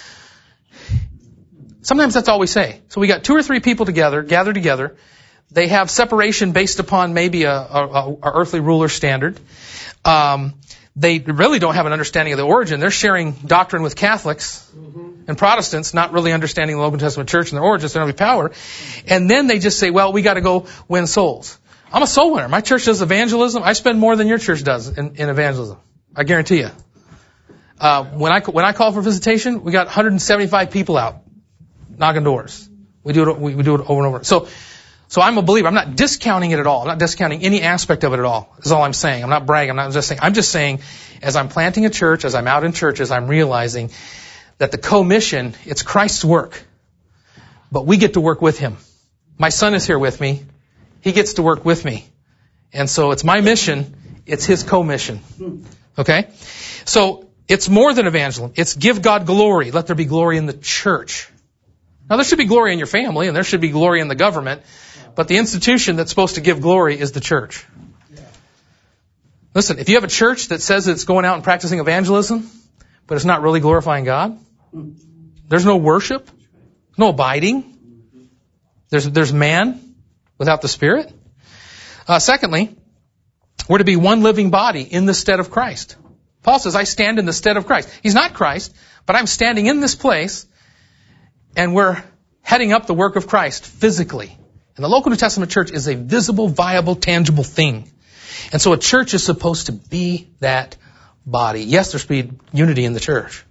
Sometimes that's all we say. So we got two or three people together, gathered together. They have separation based upon maybe a, a, a earthly ruler standard. Um, they really don't have an understanding of the origin. They're sharing doctrine with Catholics mm-hmm. and Protestants, not really understanding the Old Testament church and their origins, their earthly power. And then they just say, well, we got to go win souls. I'm a soul winner. My church does evangelism. I spend more than your church does in, in evangelism. I guarantee you. Uh, when I, when I call for visitation, we got one hundred seventy-five people out knocking doors. We do it, we, we do it over and over. So, So I'm a believer. I'm not discounting it at all. I'm not discounting any aspect of it at all, is all I'm saying. I'm not bragging. I'm not just saying. I'm just saying, as I'm planting a church, as I'm out in churches, I'm realizing that the commission, it's Christ's work. But we get to work with him. My son is here with me. He gets to work with me. And so it's my mission. It's his commission. Okay? So It's more than evangelism. It's give God glory. Let there be glory in the church. Now, there should be glory in your family, and there should be glory in the government, but the institution that's supposed to give glory is the church. Listen, if you have a church that says it's going out and practicing evangelism, but it's not really glorifying God, there's no worship, no abiding, there's, there's man without the Spirit. Uh, secondly, we're to be one living body in the stead of Christ. Paul says, I stand in the stead of Christ. He's not Christ, but I'm standing in this place, and we're heading up the work of Christ physically. And the local New Testament church is a visible, viable, tangible thing. And so a church is supposed to be that body. Yes, there should be unity in the church.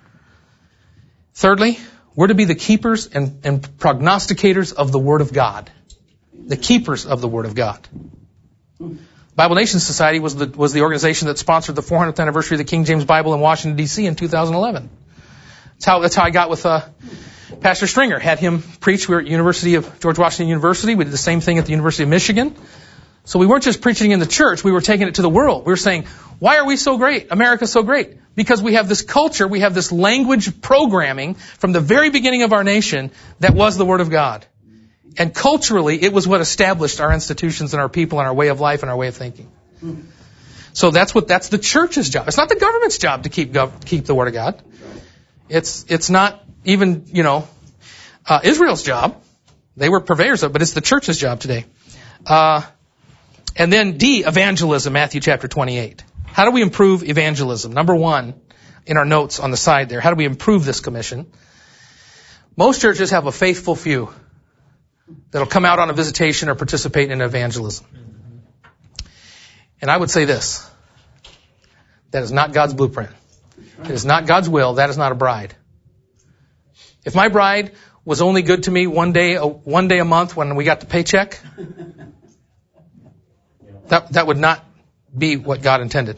Thirdly, we're to be the keepers and, and prognosticators of the Word of God. The keepers of the Word of God. Bible Nation Society was the, was the organization that sponsored the four hundredth anniversary of the King James Bible in Washington, D C in two thousand eleven. That's how, that's how I got with uh, Pastor Stringer. Had him preach. We were at University of George Washington University. We did the same thing at the University of Michigan. So we weren't just preaching in the church, we were taking it to the world. We were saying, why are we so great? America's so great. Because we have this culture, we have this language programming from the very beginning of our nation that was the Word of God. And culturally, it was what established our institutions and our people and our way of life and our way of thinking. So that's what, that's the church's job. It's not the government's job to keep, gov- keep the Word of God. It's, it's not even, you know, uh, Israel's job. They were purveyors of it, but it's the church's job today. Uh, And then D, evangelism, Matthew chapter twenty-eight. How do we improve evangelism? Number one, in our notes on the side there, how do we improve this commission? Most churches have a faithful few that'll come out on a visitation or participate in evangelism. And I would say this, that is not God's blueprint. It is not God's will. That is not a bride. If my bride was only good to me one day, one day a month when we got the paycheck, That, that would not be what God intended.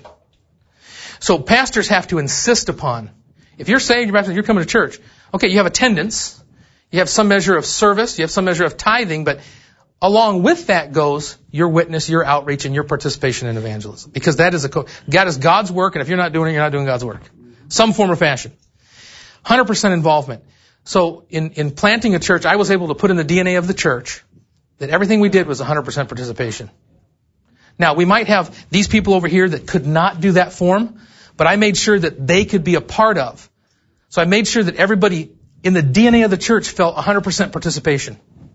So pastors have to insist upon, if you're saved, you're coming to church, okay, you have attendance, you have some measure of service, you have some measure of tithing, but along with that goes your witness, your outreach, and your participation in evangelism. Because that is a, co- God is God's work, and if you're not doing it, you're not doing God's work. Some form or fashion. one hundred percent involvement. So in, in planting a church, I was able to put in the D N A of the church that everything we did was one hundred percent participation. Now, we might have these people over here that could not do that form, but I made sure that they could be a part of. So I made sure that everybody in the D N A of the church felt one hundred percent participation.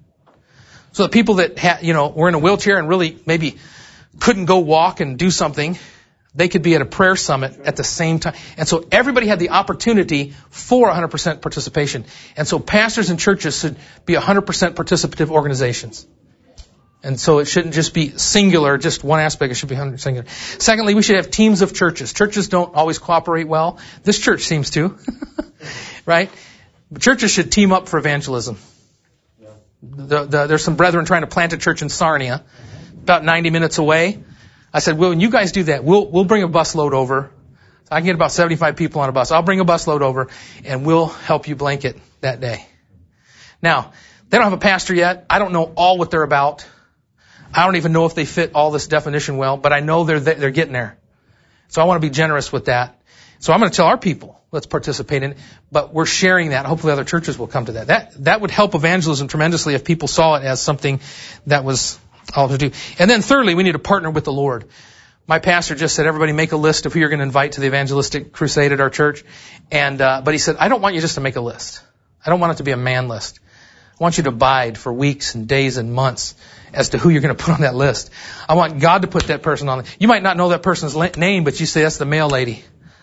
So the people that had, you know, were in a wheelchair and really maybe couldn't go walk and do something, they could be at a prayer summit at the same time. And so everybody had the opportunity for one hundred percent participation. And so pastors and churches should be one hundred percent participative organizations. And so it shouldn't just be singular, just one aspect. It should be one hundred percent singular. Secondly, we should have teams of churches. Churches don't always cooperate well. This church seems to, right? But churches should team up for evangelism. Yeah. The, the, there's some brethren trying to plant a church in Sarnia, about ninety minutes away. I said, well, when you guys do that, we'll we'll bring a bus load over. So I can get about seventy-five people on a bus. I'll bring a bus load over, and we'll help you blanket that day. Now, they don't have a pastor yet. I don't know all what they're about. I don't even know if they fit all this definition well, but I know they're they're getting there. So I want to be generous with that. So I'm going to tell our people, let's participate in it. But we're sharing that. Hopefully other churches will come to that. That that would help evangelism tremendously if people saw it as something that was all to do. And then thirdly, we need to partner with the Lord. My pastor just said, everybody make a list of who you're going to invite to the evangelistic crusade at our church. And uh, but he said, I don't want you just to make a list. I don't want it to be a man list. I want you to abide for weeks and days and months as to who you're going to put on that list. I want God to put that person on. You might not know that person's name, but you say, that's the mail lady.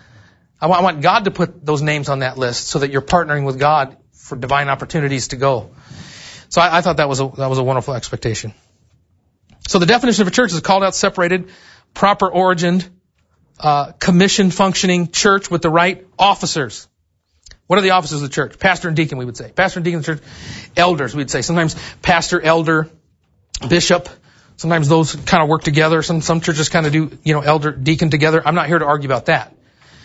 I want, I want God to put those names on that list so that you're partnering with God for divine opportunities to go. So I, I thought that was a, that was a wonderful expectation. So the definition of a church is called out, separated, proper origined, uh, commission functioning church with the right officers. What are the officers of the church? Pastor and deacon, we would say. Pastor and deacon of the church. Elders, we'd say. Sometimes pastor, elder, bishop. Sometimes those kind of work together. Some some churches kind of do, you know, elder, deacon together. I'm not here to argue about that.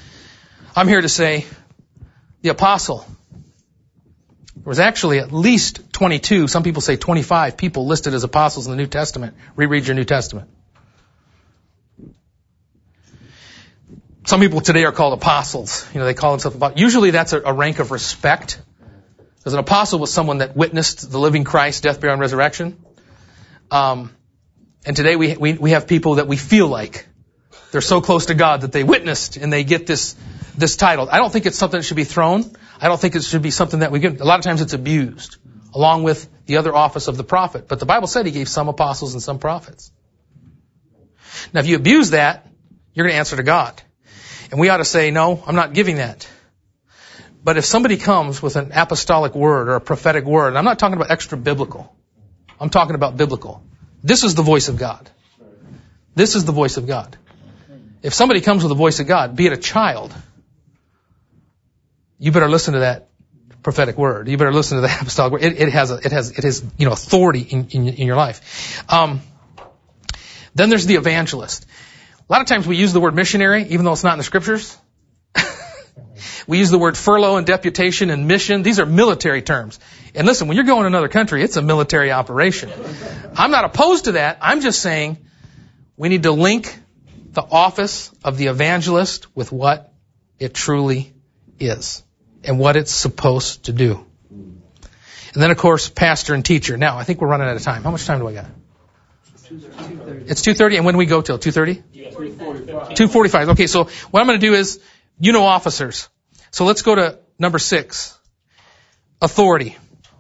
I'm here to say the apostle. There was actually at least twenty-two, some people say twenty-five people listed as apostles in the New Testament. Reread your New Testament. Some people today are called apostles. You know, they call themselves apostles. Usually that's a, a rank of respect. Because an apostle was someone that witnessed the living Christ, death, burial, and resurrection. Um, and today we, we we have people that we feel like they're so close to God that they witnessed and they get this this title. I don't think it's something that should be thrown. I don't think it should be something that we get. A lot of times it's abused, along with the other office of the prophet. But the Bible said he gave some apostles and some prophets. Now, if you abuse that, you're going to answer to God. And we ought to say, no, I'm not giving that. But if somebody comes with an apostolic word or a prophetic word, and I'm not talking about extra biblical. I'm talking about biblical. This is the voice of God. This is the voice of God. If somebody comes with the voice of God, be it a child, you better listen to that prophetic word. You better listen to that apostolic word. It, it has a, it has, it has, you know, authority in, in, in your life. Um, then there's the evangelist. A lot of times we use the word missionary, even though it's not in the scriptures. We use the word furlough and deputation and mission. These are military terms. And listen, when you're going to another country, it's a military operation. I'm not opposed to that. I'm just saying we need to link the office of the evangelist with what it truly is and what it's supposed to do. And then, of course, pastor and teacher. Now, I think we're running out of time. How much time do I got? It's two thirty. And when do we go till? two thirty? two forty-five. Okay, so what I'm going to do is, you know, officers. So let's go to number six. Authority.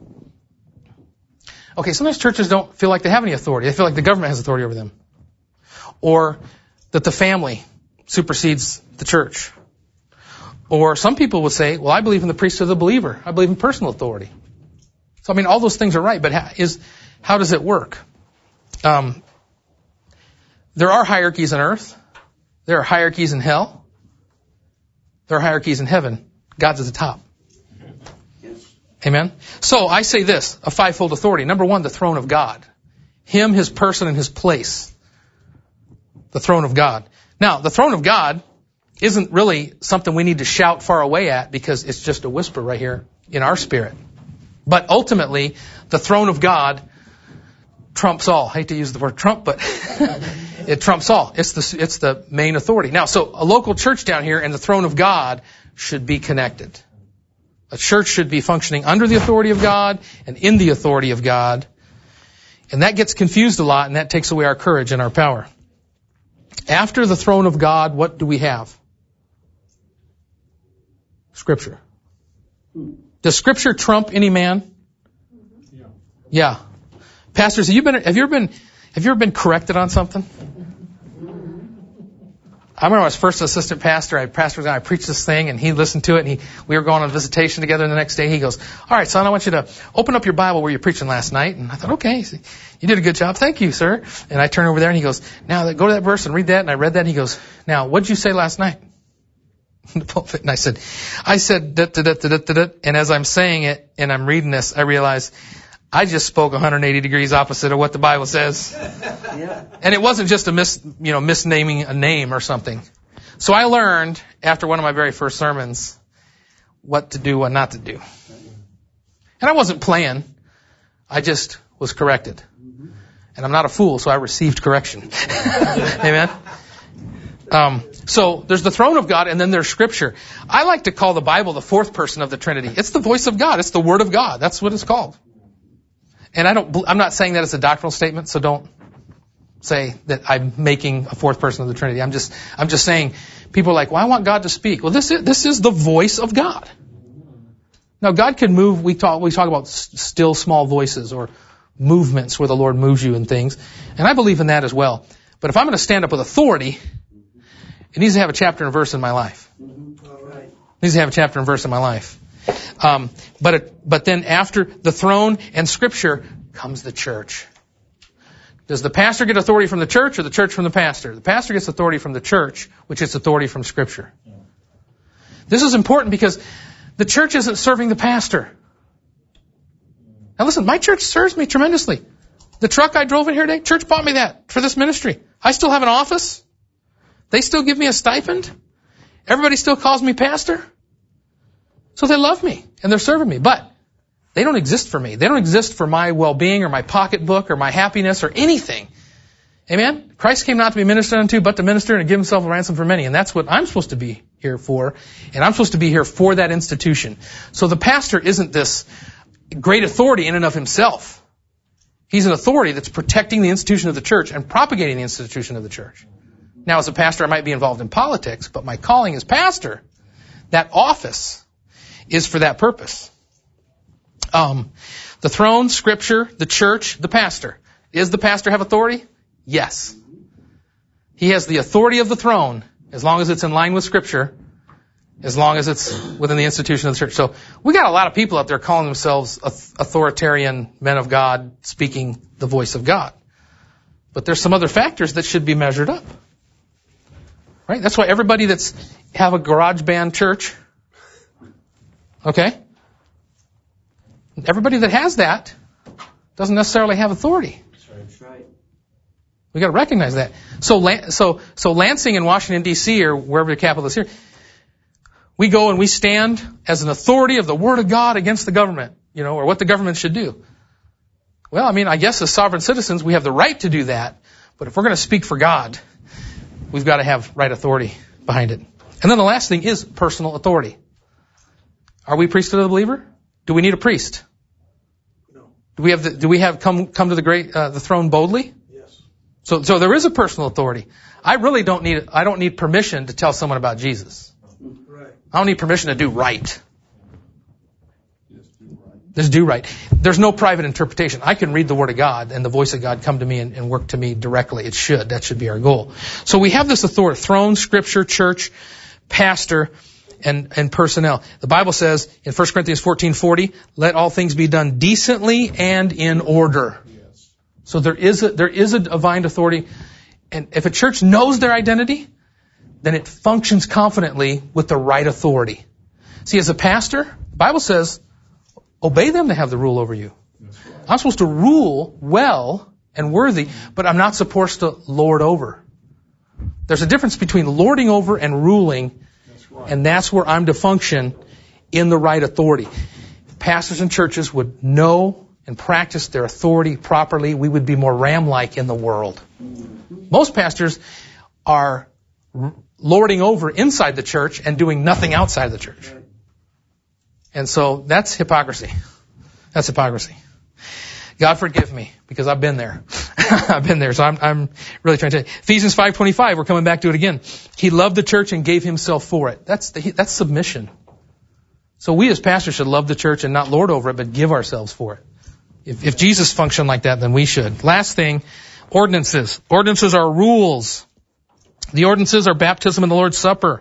Okay, sometimes churches don't feel like they have any authority. They feel like the government has authority over them. Or that the family supersedes the church. Or some people would say, well, I believe in the priesthood of the believer. I believe in personal authority. So, I mean, all those things are right, but how, is, how does it work? Um, there are hierarchies on earth. There are hierarchies in hell. There are hierarchies in heaven. God's at the top. Yes. Amen? So I say this, a fivefold authority. Number one, the throne of God. Him, his person, and his place. The throne of God. Now, the throne of God isn't really something we need to shout far away at because it's just a whisper right here in our spirit. But ultimately, the throne of God trumps all. I hate to use the word trump, but it trumps all. It's the, it's the main authority. Now, so a local church down here and the throne of God should be connected. A church should be functioning under the authority of God and in the authority of God. And that gets confused a lot, and that takes away our courage and our power. After the throne of God, what do we have? Scripture. Does Scripture trump any man? Yeah. Yeah. Pastors, have you been, have you ever been, have you ever been corrected on something? I remember I was first assistant pastor. I pastor and I preached this thing, and he listened to it, and he, we were going on visitation together. And the next day, he goes, "All right, son, I want you to open up your Bible where you're preaching last night." And I thought, "Okay, you did a good job, thank you, sir." And I turn over there, and he goes, "Now go to that verse and read that." And I read that, and he goes, "Now, what did you say last night?" In the pulpit, and I said, "I said da da da da da da." And as I'm saying it, and I'm reading this, I realize I just spoke one hundred eighty degrees opposite of what the Bible says. Yeah. And it wasn't just a mis, you know, misnaming a name or something. So I learned after one of my very first sermons what to do, what not to do. And I wasn't playing. I just was corrected. And I'm not a fool, so I received correction. Amen. Um, so there's the throne of God, and then there's Scripture. I like to call the Bible the fourth person of the Trinity. It's the voice of God. It's the Word of God. That's what it's called. And I don't, I'm not saying that as a doctrinal statement, so don't say that I'm making a fourth person of the Trinity. I'm just, I'm just saying, people are like, well, I want God to speak. Well, this is, this is the voice of God. Now, God can move, we talk, we talk about still small voices or movements where the Lord moves you and things. And I believe in that as well. But if I'm going to stand up with authority, it needs to have a chapter and verse in my life. It needs to have a chapter and verse in my life. Um, but it, but then after the throne and Scripture comes the church. Does the pastor get authority from the church or the church from the pastor? The pastor gets authority from the church, which is authority from Scripture. This is important because the church isn't serving the pastor. Now listen, my church serves me tremendously. The truck I drove in here today, church bought me that for this ministry. I still have an office. They still give me a stipend. Everybody still calls me pastor. So they love me, and they're serving me. But they don't exist for me. They don't exist for my well-being or my pocketbook or my happiness or anything. Amen? Christ came not to be ministered unto, but to minister and to give himself a ransom for many. And that's what I'm supposed to be here for. And I'm supposed to be here for that institution. So the pastor isn't this great authority in and of himself. He's an authority that's protecting the institution of the church and propagating the institution of the church. Now, as a pastor, I might be involved in politics, but my calling as pastor, that office, is for that purpose. Um, the throne, Scripture, the church, the pastor. Does the pastor have authority? Yes. He has the authority of the throne as long as it's in line with Scripture, as long as it's within the institution of the church. So we got a lot of people out there calling themselves authoritarian men of God, speaking the voice of God. But there's some other factors that should be measured up. Right? That's why everybody that's have a garage band church, okay? Everybody that has that doesn't necessarily have authority. That's right. We got to recognize that. So, so, so Lansing in Washington D C or wherever the capital is here, we go and we stand as an authority of the Word of God against the government, you know, or what the government should do. Well, I mean, I guess as sovereign citizens, we have the right to do that. But if we're going to speak for God, we've got to have right authority behind it. And then the last thing is personal authority. Are we priesthood of the believer? Do we need a priest? No. Do we have the, do we have come come to the great uh, the throne boldly? Yes. So so there is a personal authority. I really don't need I don't need permission to tell someone about Jesus. Right. I don't need permission to do right. Just do right. There's no private interpretation. I can read the Word of God and the voice of God come to me and, and work to me directly. It should. That should be our goal. So we have this authority: throne, Scripture, church, pastor, and, and personnel. The Bible says in First Corinthians fourteen forty, let all things be done decently and in order. Yes. So there is a, there is a divine authority. And if a church knows their identity, then it functions confidently with the right authority. See, as a pastor, the Bible says, obey them to have the rule over you. Right. I'm supposed to rule well and worthy, but I'm not supposed to lord over. There's a difference between lording over and ruling, that's right. And that's where I'm to function in the right authority. If pastors and churches would know and practice their authority properly, we would be more Ram-like in the world. Mm-hmm. Most pastors are lording over inside the church and doing nothing outside the church. Right. And so that's hypocrisy. That's hypocrisy. God forgive me, because I've been there. I've been there. So I'm, I'm really trying to. Ephesians five twenty-five, we're coming back to it again. He loved the church and gave himself for it. That's the, that's submission. So we as pastors should love the church and not lord over it, but give ourselves for it. If, if Jesus functioned like that, then we should. Last thing, ordinances. Ordinances are rules. The ordinances are baptism and the Lord's Supper.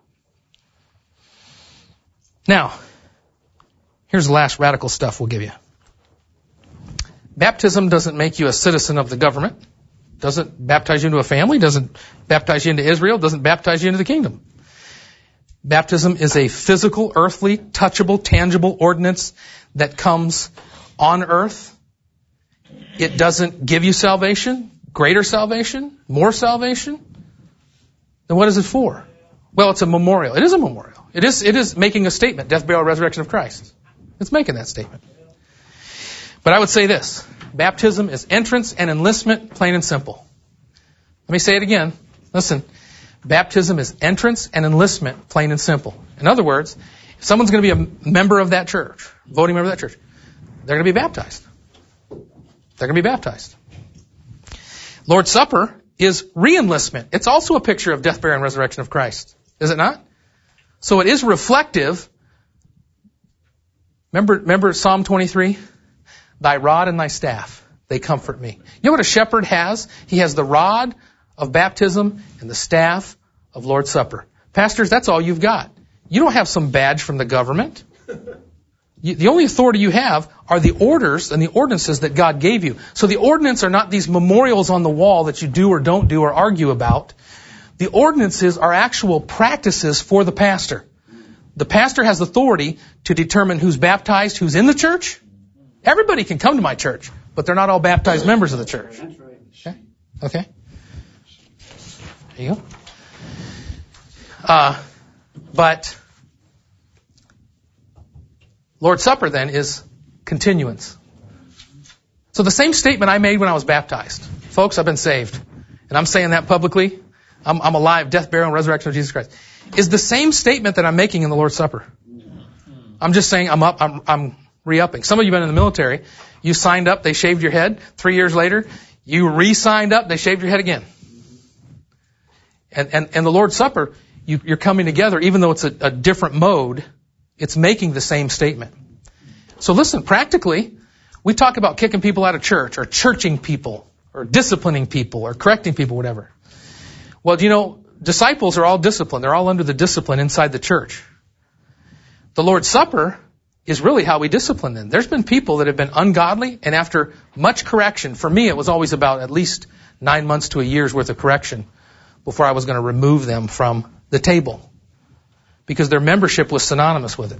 Now, here's the last radical stuff we'll give you. Baptism doesn't make you a citizen of the government. Doesn't baptize you into a family. Doesn't baptize you into Israel. Doesn't baptize you into the kingdom. Baptism is a physical, earthly, touchable, tangible ordinance that comes on earth. It doesn't give you salvation, greater salvation, more salvation. Then what is it for? Well, it's a memorial. It is a memorial. It is, it is making a statement, death, burial, resurrection of Christ. It's making that statement. But I would say this. Baptism is entrance and enlistment, plain and simple. Let me say it again. Listen. Baptism is entrance and enlistment, plain and simple. In other words, if someone's going to be a member of that church, voting member of that church, they're going to be baptized. They're going to be baptized. Lord's Supper is re-enlistment. It's also a picture of death, burial, and resurrection of Christ. Is it not? So it is reflective. Remember, remember Psalm twenty-three? Thy rod and thy staff, they comfort me. You know what a shepherd has? He has the rod of baptism and the staff of Lord's Supper. Pastors, that's all you've got. You don't have some badge from the government. You, the only authority you have are the orders and the ordinances that God gave you. So the ordinances are not these memorials on the wall that you do or don't do or argue about. The ordinances are actual practices for the pastor. The pastor has authority to determine who's baptized, who's in the church. Everybody can come to my church, but they're not all baptized members of the church. Okay? Okay? There you go. Uh, but Lord's Supper then is continuance. So the same statement I made when I was baptized. Folks, I've been saved. and I'm saying that publicly, I'm, I'm alive, death, burial, and resurrection of Jesus Christ, is the same statement that I'm making in the Lord's Supper. I'm just saying I'm up, I'm, I'm re-upping. Some of you have been in the military. You signed up, they shaved your head. Three years later, you re-signed up, they shaved your head again. And, and, and the Lord's Supper, you, you're coming together, even though it's a, a different mode, it's making the same statement. So listen, practically, we talk about kicking people out of church, or churching people, or disciplining people, or correcting people, whatever. Well, you know, disciples are all disciplined. They're all under the discipline inside the church. The Lord's Supper is really how we discipline them. There's been people that have been ungodly, and after much correction, for me it was always about at least nine months to a year's worth of correction before I was going to remove them from the table, because their membership was synonymous with it.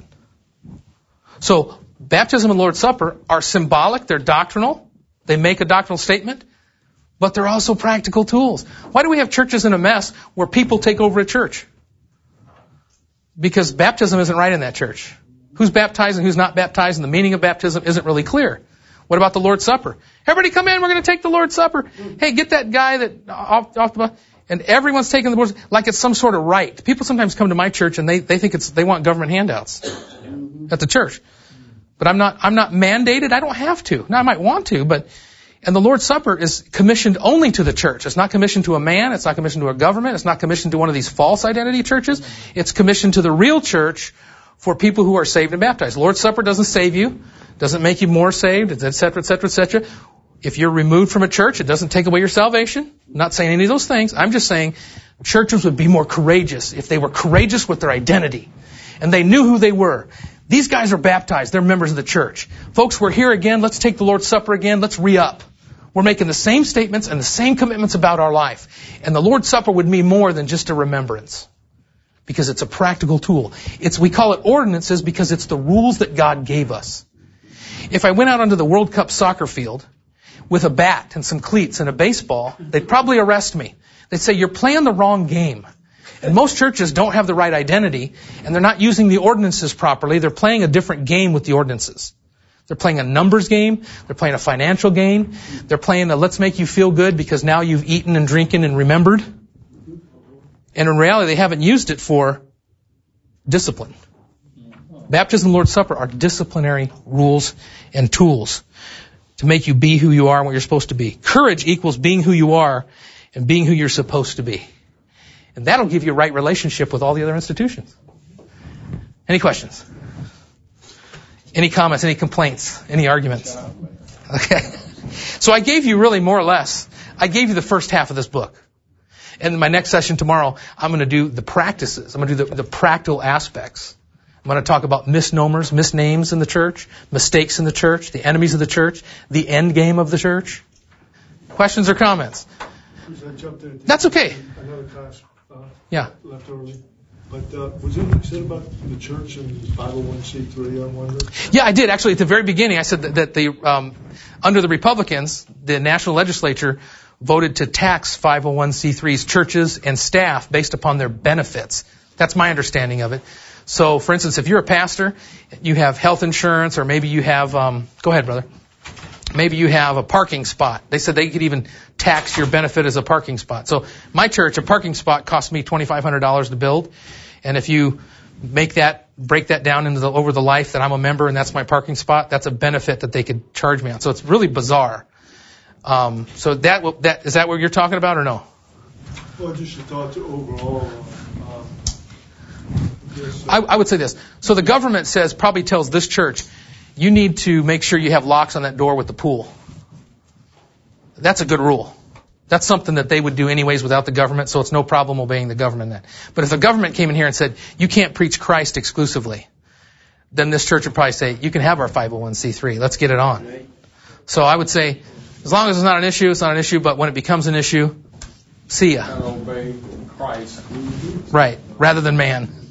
So baptism and Lord's Supper are symbolic, they're doctrinal, they make a doctrinal statement, but they're also practical tools. Why do we have churches in a mess where people take over a church? Because baptism isn't right in that church. Who's baptized and who's not baptized, and the meaning of baptism isn't really clear. What about the Lord's Supper? Everybody come in, we're going to take the Lord's Supper. Hey, get that guy that off, off the bus. And everyone's taking the Lord's, like it's some sort of right. People sometimes come to my church and they, they think it's, they want government handouts at the church. But I'm not, I'm not mandated. I don't have to. Now I might want to, but, and the Lord's Supper is commissioned only to the church. It's not commissioned to a man. It's not commissioned to a government. It's not commissioned to one of these false identity churches. It's commissioned to the real church for people who are saved and baptized. The Lord's Supper doesn't save you, doesn't make you more saved, et cetera, et cetera, et cetera. If you're removed from a church, it doesn't take away your salvation. I'm not saying any of those things. I'm just saying churches would be more courageous if they were courageous with their identity and they knew who they were. These guys are baptized. They're members of the church. Folks, we're here again. Let's take the Lord's Supper again. Let's re-up. We're making the same statements and the same commitments about our life. And the Lord's Supper would mean more than just a remembrance, because it's a practical tool. It's, we call it ordinances because it's the rules that God gave us. If I went out onto the World Cup soccer field with a bat and some cleats and a baseball, they'd probably arrest me. They'd say, you're playing the wrong game. And most churches don't have the right identity, and they're not using the ordinances properly. They're playing a different game with the ordinances. They're playing a numbers game. They're playing a financial game. They're playing a let's make you feel good because now you've eaten and drinking and remembered. And in reality, they haven't used it for discipline. Baptism and Lord's Supper are disciplinary rules and tools to make you be who you are and what you're supposed to be. Courage equals being who you are and being who you're supposed to be. And that'll give you a right relationship with all the other institutions. Any questions? Any comments? Any complaints? Any arguments? Okay. So I gave you really more or less, I gave you the first half of this book. And in my next session tomorrow, I'm going to do the practices. I'm going to do the, the practical aspects. I'm going to talk about misnomers, misnames in the church, mistakes in the church, the enemies of the church, the end game of the church. Questions or comments? I jumped in. That's okay. Another class. Uh, Yeah. Left early. But uh, was there anything said about the church and five oh one c three, I'm wondering? Yeah, I did. Actually, at the very beginning, I said that, that the um, under the Republicans, the national legislature voted to tax five oh one c threes, churches and staff based upon their benefits. That's my understanding of it. So, for instance, if you're a pastor, you have health insurance, or maybe you have, um, go ahead, brother. Maybe you have a parking spot. They said they could even tax your benefit as a parking spot. So my church, a parking spot cost me twenty-five hundred dollars to build. And if you make that, break that down into the, over the life that I'm a member and that's my parking spot, that's a benefit that they could charge me on. So it's really bizarre. Um, so that, will, that, is that what you're talking about or no? Well, just your thoughts overall. Um, yes, I, I would say this. So the government says, probably tells this church, you need to make sure you have locks on that door with the pool. That's a good rule. That's something that they would do anyways without the government, so it's no problem obeying the government then. But if the government came in here and said, you can't preach Christ exclusively, then this church would probably say, you can have our five oh one c three. Let's get it on. So I would say, as long as it's not an issue, it's not an issue, but when it becomes an issue, see ya. Obey Christ. Right, rather than man.